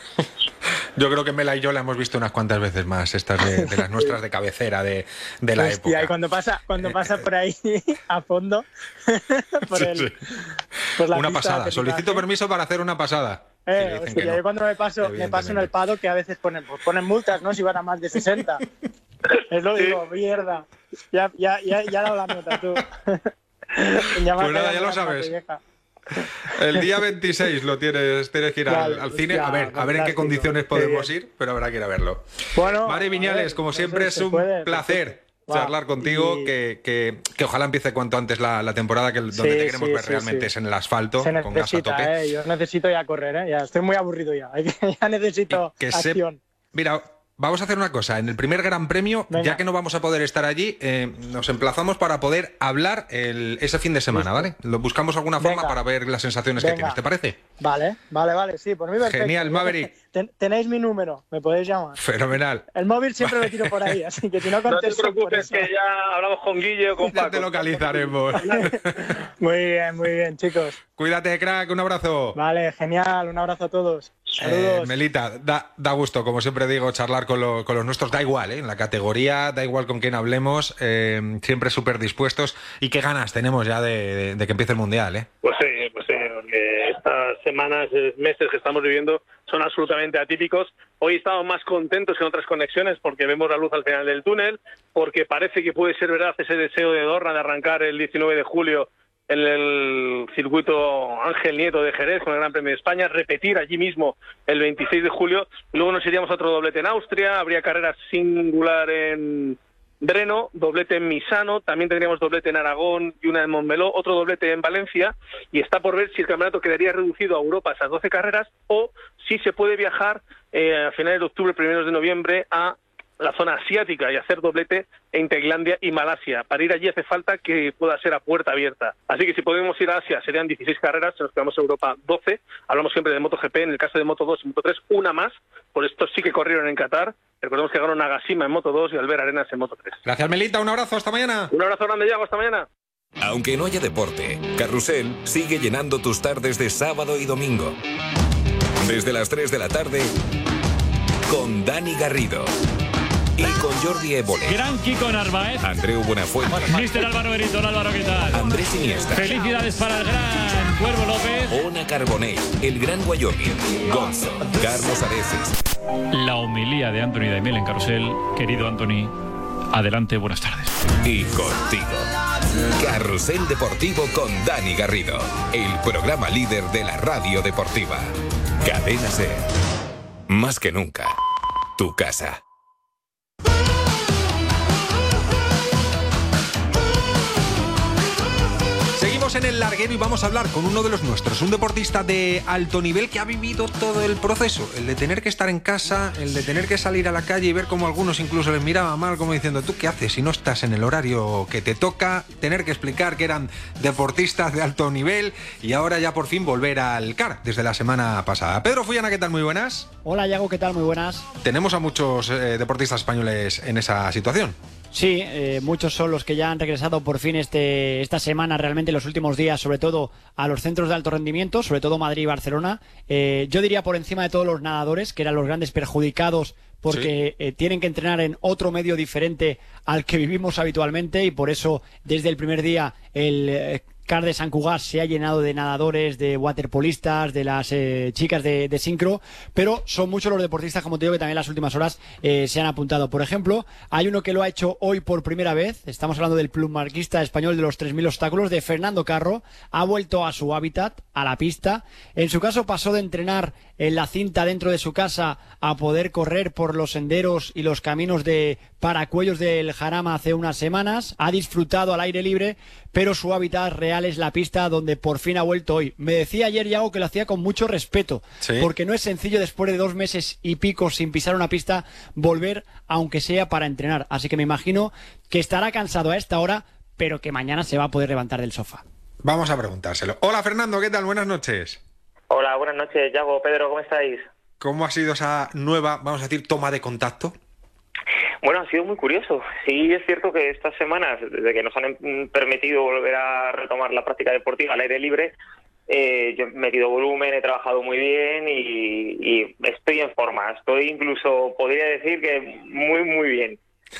Yo creo que Mela y yo la hemos visto unas cuantas veces más, estas de, de las nuestras de cabecera de, de la Hostia, época. Y cuando pasa, cuando pasa por ahí a fondo, por Sí, el, sí. por la Una pista de pasada. aterrizaje. Solicito permiso para hacer una pasada. Eh, Sí, dicen hostia, que no, yo cuando me paso, me paso en el Pado, que a veces ponen, pues ponen multas, ¿no? Si van a más de sesenta. Es lo digo, mierda. Ya, ya, ya, ya he dado la nota, tú. Ya me Pues nada, has ya lo pegado sabes. una vieja. El día veintiséis lo tienes, tienes que ir al, Vale, al cine. ya, A ver, a ver en qué fantástico, condiciones qué podemos bien. ir, pero habrá que ir a verlo. Bueno, Mari a Viñales, ver, como no sé, siempre, es se un puede, placer perfecto. Va, charlar contigo, y- que, que, que ojalá empiece cuanto antes la, la temporada, que el- donde Sí, te queremos sí, ver sí, realmente sí. es en el asfalto, Se con gas a tope. necesita, eh. Yo necesito ya correr, ¿eh? Ya estoy muy aburrido ya. Ya necesito Que se- acción. Mira, vamos a hacer una cosa. En el primer Gran Premio, Venga. ya que no vamos a poder estar allí, eh, nos emplazamos para poder hablar el- ese fin de semana, ¿vale? Lo buscamos alguna forma Venga. para ver las sensaciones que Venga. tienes, ¿te parece? Vale, vale, vale, sí, por mí perfecto. Genial, Maverick. Ten- tenéis mi número, me podéis llamar. Fenomenal. El móvil siempre lo tiro por ahí, así que si no No te contesto por preocupes, eso. que ya hablamos con Guille o con Ya Paco. te localizaremos. Muy bien, muy bien, chicos. Cuídate, crack, un abrazo. Vale, genial, un abrazo a todos. Saludos. Eh, Melita, da, da gusto, como siempre digo, charlar con, lo- con los nuestros. Da igual, ¿eh? En la categoría, da igual con quién hablemos, eh, siempre súper dispuestos. Y qué ganas tenemos ya de, de- de que empiece el Mundial, ¿eh? Pues sí, pues sí, porque estas semanas, eh, meses que estamos viviendo son absolutamente atípicos. Hoy estamos más contentos que en otras conexiones porque vemos la luz al final del túnel, porque parece que puede ser verdad ese deseo de Dorna de arrancar el diecinueve de julio en el circuito Ángel Nieto de Jerez con el Gran Premio de España, repetir allí mismo el veintiséis de julio, luego nos iríamos a otro doblete en Austria, habría carrera singular en Breno, doblete en Misano, también tendríamos doblete en Aragón y una en Montmeló, otro doblete en Valencia, y está por ver si el campeonato quedaría reducido a Europa, esas doce carreras, o si se puede viajar eh, a finales de octubre, primeros de noviembre, a la zona asiática y hacer doblete en Tailandia y Malasia. Para ir allí hace falta que pueda ser a puerta abierta. Así que si podemos ir a Asia serían dieciséis carreras, si nos quedamos a Europa doce. Hablamos siempre de MotoGP, en el caso de Moto dos y Moto tres, una más. Por esto sí que corrieron en Qatar. Recordemos que ganaron Nagashima en Moto dos y Albert Arenas en Moto tres. Gracias, Melita, un abrazo, hasta mañana. Un abrazo grande, Yago, hasta mañana. Aunque no haya deporte, Carrusel sigue llenando tus tardes de sábado y domingo. Desde las tres de la tarde, con Dani Garrido. Y con Jordi Évole, Gran Kiko Narváez, Andreu Buenafuente, mister Álvaro Benito. Álvaro, ¿qué tal? Andrés Iniesta, Felicidades para el gran Cuervo López. Ona Carbonell, el Gran Wyoming, Gonzo, Carlos Areces. La homilía de Anthony Daimiel en Carrusel. Querido Anthony, adelante, buenas tardes. Y contigo. Carrusel Deportivo con Dani Garrido, el programa líder de la radio deportiva. Cadena Ser. Más que nunca, tu casa. Seguimos en el larguero y vamos a hablar con uno de los nuestros, un deportista de alto nivel que ha vivido todo el proceso, el de tener que estar en casa, el de tener que salir a la calle y ver cómo algunos incluso les miraban mal, como diciendo, ¿tú qué haces si no estás en el horario que te toca? Tener que explicar que eran deportistas de alto nivel y ahora ya por fin volver al C A R desde la semana pasada. Pedro Fullana, ¿qué tal? Muy buenas. Hola, Yago, ¿qué tal? Muy buenas. Tenemos a muchos eh, deportistas españoles en esa situación. Sí, eh, muchos son los que ya han regresado por fin este, esta semana, realmente los últimos días, sobre todo a los centros de alto rendimiento, sobre todo Madrid y Barcelona. Eh, yo diría por encima de todos los nadadores, que eran los grandes perjudicados porque sí. eh, tienen que entrenar en otro medio diferente al que vivimos habitualmente y por eso desde el primer día el eh, C A R de Sant Cugat se ha llenado de nadadores, de waterpolistas, de las eh, chicas de, de sincro, pero son muchos los deportistas, como te digo, que también en las últimas horas eh, se han apuntado. Por ejemplo, hay uno que lo ha hecho hoy por primera vez, estamos hablando del plumarquista español de los tres mil obstáculos, de Fernando Carro, ha vuelto a su hábitat, a la pista. En su caso pasó de entrenar en la cinta dentro de su casa a poder correr por los senderos y los caminos de Paracuellos del Jarama hace unas semanas, ha disfrutado al aire libre, pero su hábitat real es la pista donde por fin ha vuelto hoy. Me decía ayer Yago que lo hacía con mucho respeto, ¿sí? Porque no es sencillo después de dos meses y pico sin pisar una pista volver, aunque sea para entrenar. Así que me imagino que estará cansado a esta hora, pero que mañana se va a poder levantar del sofá. Vamos a preguntárselo. Hola Fernando, ¿qué tal? Buenas noches. Hola, buenas noches, Yago, Pedro, ¿cómo estáis? ¿Cómo ha sido esa nueva, vamos a decir, toma de contacto? Bueno, ha sido muy curioso. Sí, es cierto que estas semanas, desde que nos han permitido volver a retomar la práctica deportiva al aire libre, Eh, yo he metido volumen, he trabajado muy bien y, y estoy en forma. Estoy incluso, podría decir que muy, muy bien.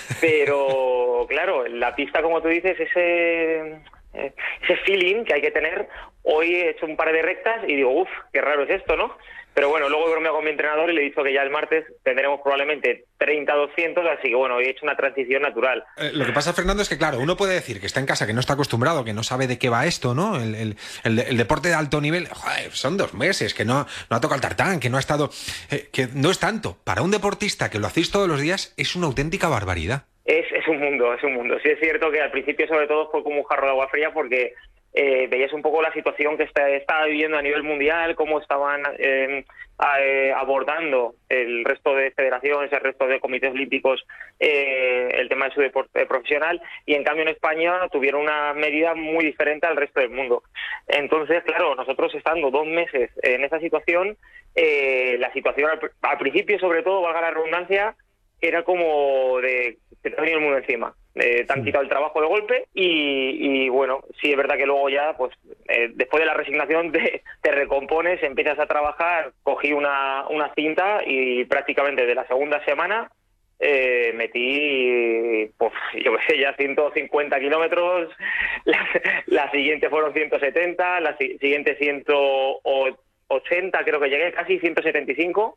Pero, claro, la pista, como tú dices, ese, ese feeling que hay que tener. Hoy he hecho un par de rectas y digo, uff, qué raro es esto, ¿no? Pero bueno, luego he bromeado con mi entrenador y le he dicho que ya el martes tendremos probablemente treinta a doscientos, así que bueno, he hecho una transición natural. Eh, lo que pasa, Fernando, es que claro, uno puede decir que está en casa, que no está acostumbrado, que no sabe de qué va esto, ¿no? El, el, el, el deporte de alto nivel, joder, son dos meses, que no, no ha tocado el tartán, que no ha estado... Eh, que no es tanto. Para un deportista que lo hacéis todos los días, es una auténtica barbaridad. Es, es un mundo, es un mundo. Sí es cierto que al principio sobre todo fue como un jarro de agua fría porque... Eh, veías un poco la situación que está, estaba viviendo a nivel mundial, cómo estaban eh, a, eh, abordando el resto de federaciones, el resto de comités olímpicos, eh, el tema de su deporte profesional, y en cambio en España tuvieron una medida muy diferente al resto del mundo. Entonces, claro, nosotros estando dos meses en esa situación, eh, la situación al, al principio, sobre todo, valga la redundancia, era como de que te venía el mundo encima. Eh, te han quitado el trabajo de golpe y, y bueno, sí es verdad que luego ya, pues eh, después de la resignación te, te recompones, empiezas a trabajar. Cogí una, una cinta y prácticamente de la segunda semana eh, metí, pues yo qué sé, ya ciento cincuenta kilómetros, la, la siguiente fueron ciento setenta, la si, siguiente ciento ochenta, creo que llegué, casi ciento setenta y cinco.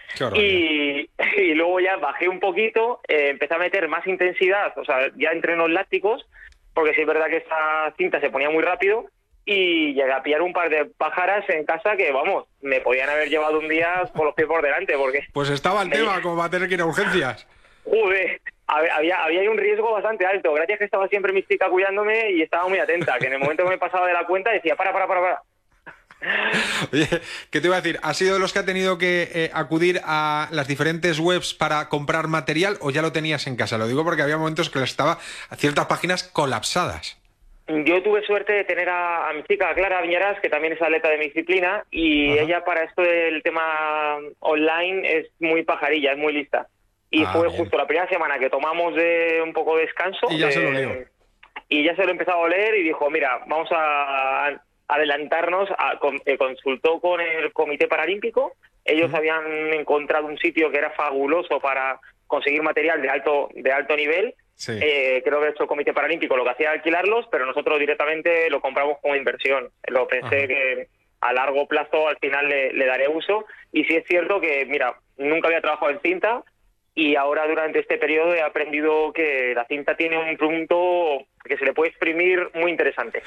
Y, y luego ya bajé un poquito, eh, empecé a meter más intensidad, o sea, ya entrenos lácticos, porque sí es verdad que esta cinta se ponía muy rápido, y llegué a pillar un par de pájaras en casa que, vamos, me podían haber llevado un día con los pies por delante, porque... Pues estaba el tema, como va a tener que ir a urgencias. Joder, había, había un riesgo bastante alto, gracias que estaba siempre mi chica cuidándome y estaba muy atenta, que en el momento que me pasaba de la cuenta decía, para, para, para, para. Oye, ¿qué te iba a decir? ¿Has sido de los que ha tenido que eh, acudir a las diferentes webs para comprar material o ya lo tenías en casa? Lo digo porque había momentos que estaba a ciertas páginas colapsadas. Yo tuve suerte de tener a, a mi chica, Clara Viñeras, que también es atleta de mi disciplina, y Ajá. ella para esto del tema online es muy pajarilla, es muy lista. Y ah, fue bien. Justo la primera semana que tomamos de un poco de descanso. Y ya de, se lo leo. Y ya se lo empezaba a oler y dijo, mira, vamos a... adelantarnos, a, con, eh, consultó con el Comité Paralímpico, ellos uh-huh. habían encontrado un sitio que era fabuloso para conseguir material de alto de alto nivel, sí. eh, creo que hecho el Comité Paralímpico lo que hacía era alquilarlos, pero nosotros directamente lo compramos como inversión, lo pensé uh-huh. que a largo plazo al final le, le daré uso, y sí es cierto que, mira, nunca había trabajado en cinta, y ahora durante este periodo he aprendido que la cinta tiene un punto que se le puede exprimir muy interesante.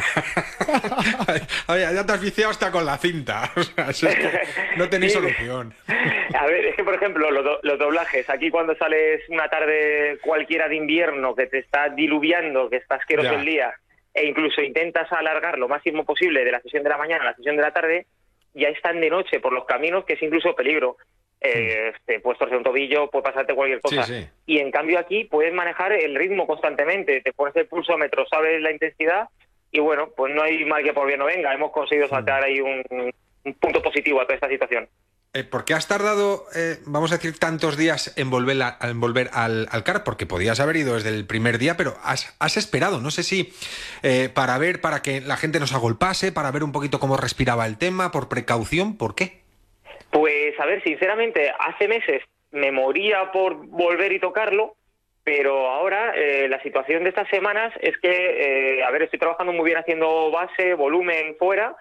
Oye, ya te has viciado hasta con la cinta. O sea, es que no tenéis sí. solución. A ver, es que por ejemplo, los, do los doblajes, aquí cuando sales una tarde cualquiera de invierno que te está diluviando, que está asqueroso el día, e incluso intentas alargar lo máximo posible de la sesión de la mañana a la sesión de la tarde, ya están de noche por los caminos, que es incluso peligro. Eh, te puedes torcer un tobillo, puede pasarte cualquier cosa. Sí, sí. Y en cambio aquí puedes manejar el ritmo constantemente, te pones el pulsómetro, sabes la intensidad y bueno, pues no hay mal que por bien no venga. Hemos conseguido sacar ahí un, un punto positivo a toda esta situación. Eh, ¿Por qué has tardado, eh, vamos a decir, tantos días en volver, a, en volver al, al C A R? Porque podías haber ido desde el primer día, pero has, has esperado, no sé si eh, para ver, para que la gente nos agolpase, para ver un poquito cómo respiraba el tema, por precaución, ¿por qué? Pues, a ver, sinceramente, hace meses me moría por volver y tocarlo, pero ahora eh, la situación de estas semanas es que, eh, a ver, estoy trabajando muy bien haciendo base, volumen fuera,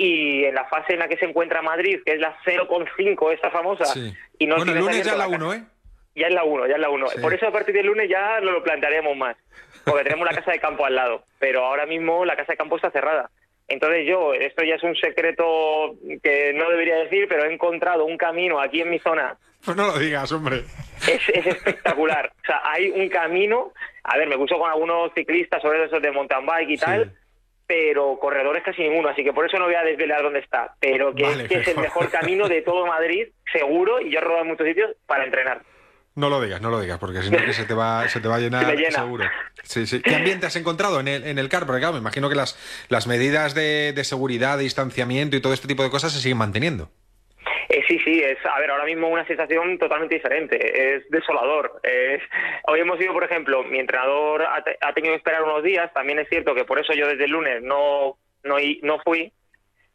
y en la fase en la que se encuentra Madrid, que es la cero coma cinco, esta famosa... Sí. Y no bueno, el lunes ya es la uno, ¿eh? Ya es la uno, ya es la uno. Sí. Por eso a partir del lunes ya nos lo plantearemos más, porque tenemos la casa de campo al lado, pero ahora mismo la casa de campo está cerrada. Entonces yo, esto ya es un secreto que no debería decir, pero he encontrado un camino aquí en mi zona. Pues no lo digas, hombre. Es, es espectacular. O sea, hay un camino, a ver, me puse con algunos ciclistas sobre esos de mountain bike y sí. tal, pero corredores casi ninguno, así que por eso no voy a desvelar dónde está, pero que, vale, es, que es el mejor camino de todo Madrid, seguro, y yo he rodado en muchos sitios para entrenar. No lo digas, no lo digas, porque si no que se te va, se te va a llenar, llena. seguro. Sí, sí. ¿Qué ambiente has encontrado en el, en el C A R? Porque claro, me imagino que las, las medidas de, de seguridad, de distanciamiento y todo este tipo de cosas se siguen manteniendo. Eh, sí, sí, es, a ver, ahora mismo una sensación totalmente diferente, es desolador. Es, hoy hemos ido, por ejemplo, mi entrenador ha, te, ha tenido que esperar unos días, también es cierto que por eso yo desde el lunes no, no, no fui,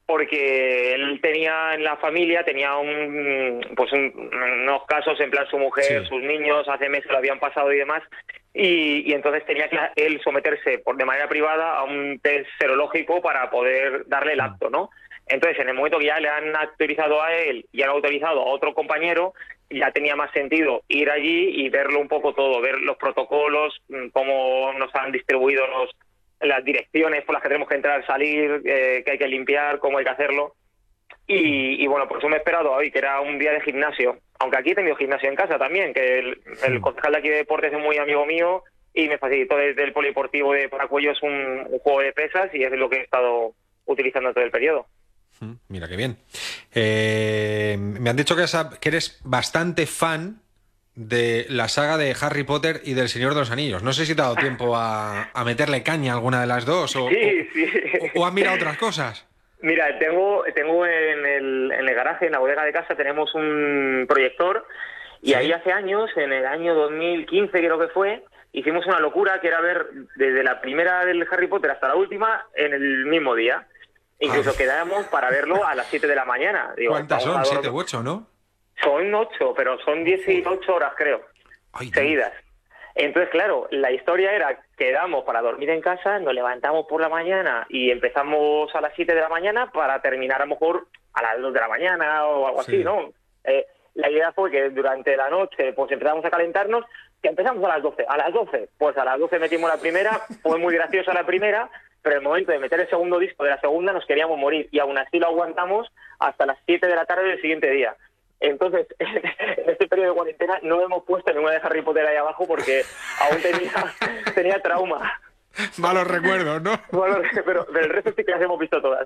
porque él tenía en la familia, tenía un, pues un, unos casos, en plan su mujer, sí. sus niños, hace meses lo habían pasado y demás, y, y entonces tenía que él someterse por, de manera privada a un test serológico para poder darle el acto, ¿no? Entonces, en el momento que ya le han autorizado a él y han autorizado a otro compañero, ya tenía más sentido ir allí y verlo un poco todo, ver los protocolos, cómo nos han distribuido los las direcciones por las que tenemos que entrar, salir, eh, que hay que limpiar, cómo hay que hacerlo. Y, y bueno, por eso me he esperado hoy, que era un día de gimnasio. Aunque aquí he tenido gimnasio en casa también, que el, el concejal de aquí de deportes es muy amigo mío y me facilitó desde el polideportivo de Paracuellos un, un juego de pesas y es lo que he estado utilizando todo el periodo. Mira qué bien. Eh, me han dicho que, esa, que eres bastante fan de la saga de Harry Potter y del Señor de los Anillos. No sé si te ha dado tiempo a, a meterle caña a alguna de las dos o, sí, sí. o, o has mirado otras cosas. Mira, tengo tengo en el, en el garaje, en la bodega de casa, tenemos un proyector y ¿sí? ahí hace años, en el año dos mil quince creo que fue, hicimos una locura que era ver desde la primera del Harry Potter hasta la última en el mismo día. Incluso ah. quedábamos para verlo a las siete de la mañana. Digo, ¿cuántas son? ¿Siete u ocho, no? Son ocho, pero son dieciocho horas, creo, Ay, seguidas. Entonces, claro, la historia era, quedamos para dormir en casa, nos levantamos por la mañana y empezamos a las siete de la mañana para terminar a lo mejor a las dos de la mañana o algo sí. así, ¿no? Eh, la idea fue que durante la noche pues empezamos a calentarnos, que empezamos a las doce. A las doce, pues a las doce metimos la primera, fue muy graciosa la primera, pero el momento de meter el segundo disco de la segunda nos queríamos morir y aún así lo aguantamos hasta las siete de la tarde del siguiente día. Entonces, en este periodo de cuarentena no hemos puesto ninguna de Harry Potter ahí abajo porque aún tenía, tenía trauma. Malos recuerdos, ¿no? Malos, pero, pero el resto sí que las hemos visto todas.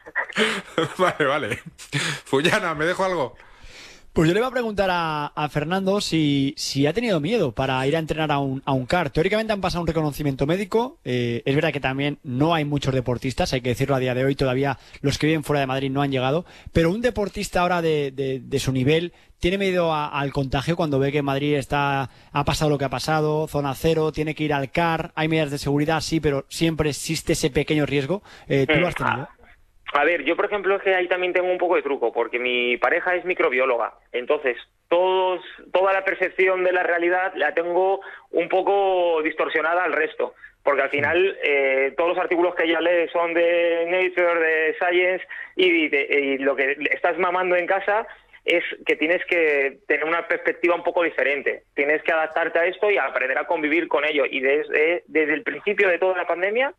Vale, vale. Fullana, ¿me dejo algo? Pues yo le iba a preguntar a, a Fernando si, si ha tenido miedo para ir a entrenar a un, a un C A R. Teóricamente han pasado un reconocimiento médico. Eh, es verdad que también no hay muchos deportistas, hay que decirlo a día de hoy. Todavía los que viven fuera de Madrid no han llegado. Pero un deportista ahora de, de, de su nivel tiene miedo a, al contagio cuando ve que Madrid está ha pasado lo que ha pasado, zona cero, tiene que ir al C A R. Hay medidas de seguridad, sí, pero siempre existe ese pequeño riesgo. Eh, ¿Tú lo has tenido? A ver, yo por ejemplo es que ahí también tengo un poco de truco, porque mi pareja es microbióloga, entonces todos, toda la percepción de la realidad la tengo un poco distorsionada al resto, porque al final eh, todos los artículos que ella lee son de Nature, de Science, y, de, y lo que estás mamando en casa es que tienes que tener una perspectiva un poco diferente, tienes que adaptarte a esto y aprender a convivir con ello, y desde, desde el principio de toda la pandemia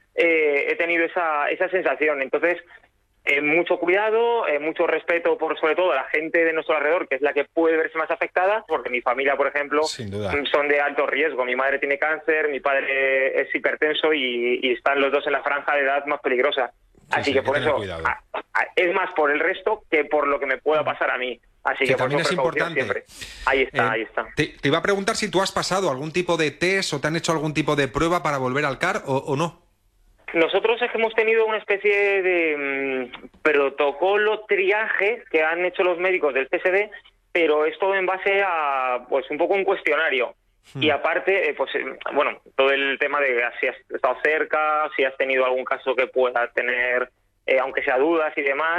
Eh, he tenido esa, esa sensación. Entonces, eh, mucho cuidado, eh, mucho respeto por sobre todo a la gente de nuestro alrededor, que es la que puede verse más afectada, porque mi familia, por ejemplo, son de alto riesgo. Mi madre tiene cáncer, mi padre es hipertenso y, y están los dos en la franja de edad más peligrosa. Sí, Así sí, que por eso a, a, es más por el resto que por lo que me pueda pasar a mí. Así que, que por también es importante. Siempre. Ahí está, eh, ahí está. Te, te iba a preguntar si tú has pasado algún tipo de test o te han hecho algún tipo de prueba para volver al C A R o, o no. Nosotros es que hemos tenido una especie de mmm, protocolo triaje que han hecho los médicos del C S D, pero es todo en base a pues un poco un cuestionario. Hmm. Y aparte, eh, pues bueno, todo el tema de si has estado cerca, si has tenido algún caso que pueda tener, eh, aunque sea dudas y demás,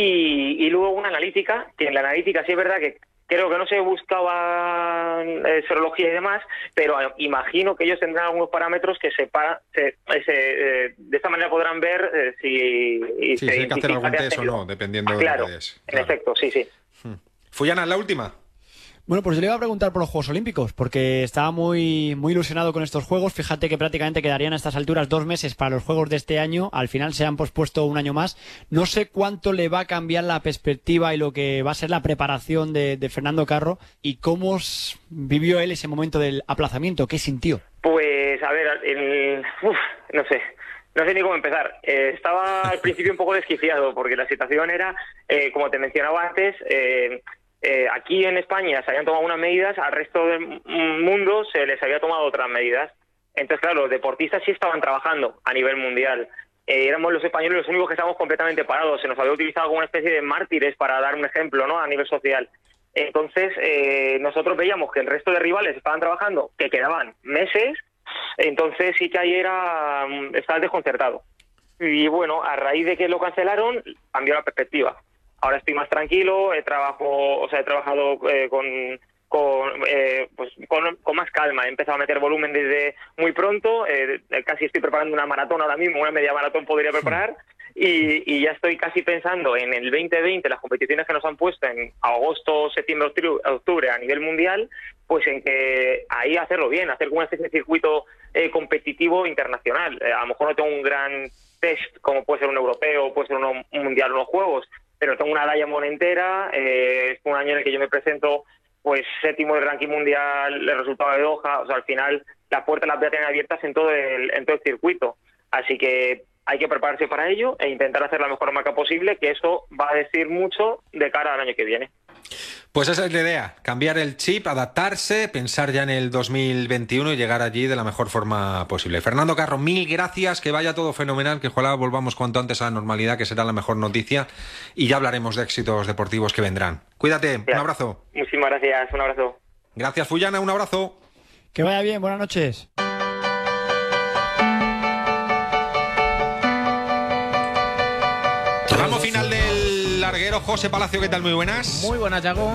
y, y luego una analítica, que en la analítica sí es verdad que creo que no se buscaba eh, serología y demás, pero eh, imagino que ellos tendrán algunos parámetros que sepa, se, se, eh, de esta manera podrán ver eh, si... Y sí, se si hay que hacer algún test o no, dependiendo ah, claro, de lo que es. Claro, en efecto, sí, sí. Hmm. Fullana, la última. Bueno, pues yo le iba a preguntar por los Juegos Olímpicos, porque estaba muy muy ilusionado con estos Juegos. Fíjate que prácticamente quedarían a estas alturas dos meses para los Juegos de este año. Al final se han pospuesto un año más. No sé cuánto le va a cambiar la perspectiva y lo que va a ser la preparación de, de Fernando Carro y cómo vivió él ese momento del aplazamiento. ¿Qué sintió? Pues, a ver, el, uf, no sé. No sé ni cómo empezar. Eh, estaba al principio un poco desquiciado, porque la situación era, eh, como te mencionaba antes... Eh, Eh, aquí en España se habían tomado unas medidas, al resto del mundo se les había tomado otras medidas. Entonces, claro, los deportistas sí estaban trabajando a nivel mundial. Eh, éramos los españoles los únicos que estábamos completamente parados. Se nos había utilizado como una especie de mártires, para dar un ejemplo, ¿no?, a nivel social. Entonces, eh, nosotros veíamos que el resto de rivales estaban trabajando, que quedaban meses. Entonces sí que ahí era estaba desconcertado. y bueno, a raíz de que lo cancelaron, cambió la perspectiva. Ahora estoy más tranquilo, he, trabajo, o sea, he trabajado eh, con... Con, eh, pues, con, con más calma. He empezado a meter volumen desde muy pronto, eh, casi estoy preparando una maratón ahora mismo, una media maratón podría preparar, y, y ya estoy casi pensando en el veinte veinte, las competiciones que nos han puesto en agosto, septiembre, octubre a nivel mundial, pues en que ahí hacerlo bien, hacer una especie de circuito eh, competitivo internacional. Eh, a lo mejor no tengo un gran test como puede ser un europeo, puede ser uno, un mundial, unos juegos, pero tengo una Diamond entera, eh, es un año en el que yo me presento pues séptimo del ranking mundial, el resultado de Doha, o sea, al final las puertas las voy a tener abiertas en todo el, en todo el circuito. Así que hay que prepararse para ello e intentar hacer la mejor marca posible, que eso va a decir mucho de cara al año que viene. Pues esa es la idea, cambiar el chip, adaptarse, pensar ya en el dos mil veintiuno y llegar allí de la mejor forma posible. Fernando Carro, mil gracias, que vaya todo fenomenal, que ojalá volvamos cuanto antes a la normalidad, que será la mejor noticia, y ya hablaremos de éxitos deportivos que vendrán. Cuídate, ya. Un abrazo. Muchísimas gracias, un abrazo. Gracias, Fullana, un abrazo. Que vaya bien, buenas noches. Tramo final del larguero. José Palacio, ¿qué tal? Muy buenas. Muy buenas, Yago.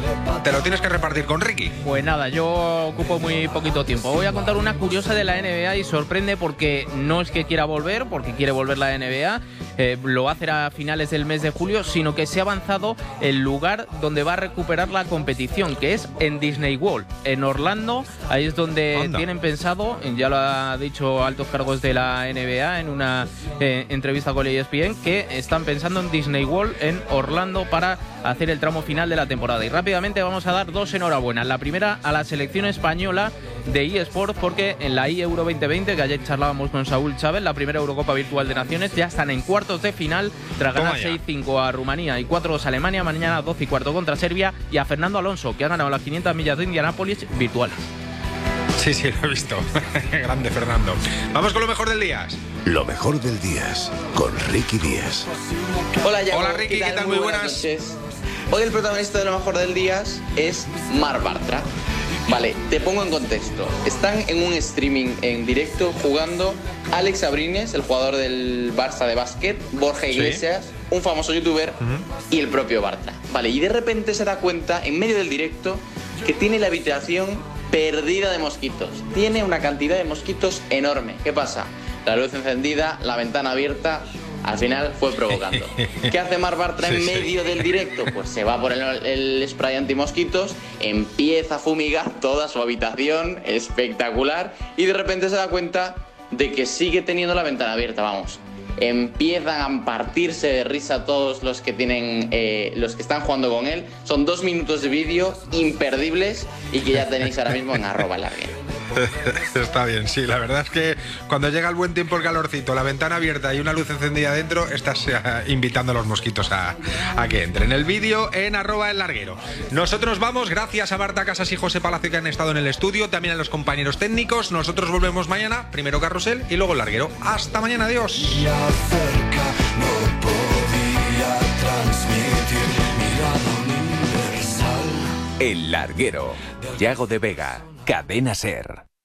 Te lo tienes que repartir con Ricky. Pues nada, yo ocupo muy poquito tiempo. Voy a contar una curiosa de la N B A y sorprende porque no es que quiera volver, porque quiere volver la N B A, eh, lo hace a finales del mes de julio, sino que se ha avanzado el lugar donde va a recuperar la competición, que es en Disney World, en Orlando. Ahí es donde Anda. tienen pensado, ya lo ha dicho altos cargos de la N B A en una eh, entrevista con E S P N, que están pensando en Disney World en Orlando para hacer el tramo final de la temporada. Y rápidamente vamos a dar dos enhorabuenas. La primera a la selección española de eSports, porque en la eEuro veinte veinte, que ayer charlábamos con Saúl Chávez, la primera Eurocopa Virtual de Naciones, ya están en cuartos de final tras ganar seis cinco a Rumanía y cuatro dos a Alemania. Mañana doce y cuarto contra Serbia, y a Fernando Alonso, que ha ganado las quinientas millas de Indianápolis virtuales. Sí, sí, lo he visto. Grande Fernando. Vamos con lo mejor del día. Lo mejor del día con Ricky Díaz. Hola, Yago. Hola, Ricky, ¿qué tal? ¿qué tal? Muy buenas. buenas noches. Hoy el protagonista de lo mejor del día es Marc Bartra. Vale, te pongo en contexto. Están en un streaming en directo jugando Alex Abrines, el jugador del Barça de básquet, Borja Iglesias, sí. un famoso youtuber, uh-huh. y el propio Bartra. Vale, y de repente se da cuenta, en medio del directo, que tiene la habitación perdida de mosquitos. Tiene una cantidad de mosquitos enorme. ¿Qué pasa? La luz encendida, la ventana abierta. Al final fue provocando. ¿Qué hace Marc Bartra en sí, medio sí. del directo? Pues se va por el, el spray antimosquitos, empieza a fumigar toda su habitación, espectacular, y de repente se da cuenta de que sigue teniendo la ventana abierta, vamos. Empiezan a partirse de risa todos los que tienen, eh, los que están jugando con él. Son dos minutos de vídeo imperdibles y que ya tenéis ahora mismo en arroba larguero. Está bien, sí, la verdad es que cuando llega el buen tiempo, el calorcito, la ventana abierta y una luz encendida dentro, estás uh, invitando a los mosquitos a, a que entren. El vídeo en arroba el larguero. Nosotros vamos, gracias a Marta Casas y José Palacio, que han estado en el estudio, también a los compañeros técnicos. Nosotros volvemos mañana, primero Carrusel y luego el larguero. Hasta mañana, adiós. El larguero. Yago de Vega, Cadena Ser.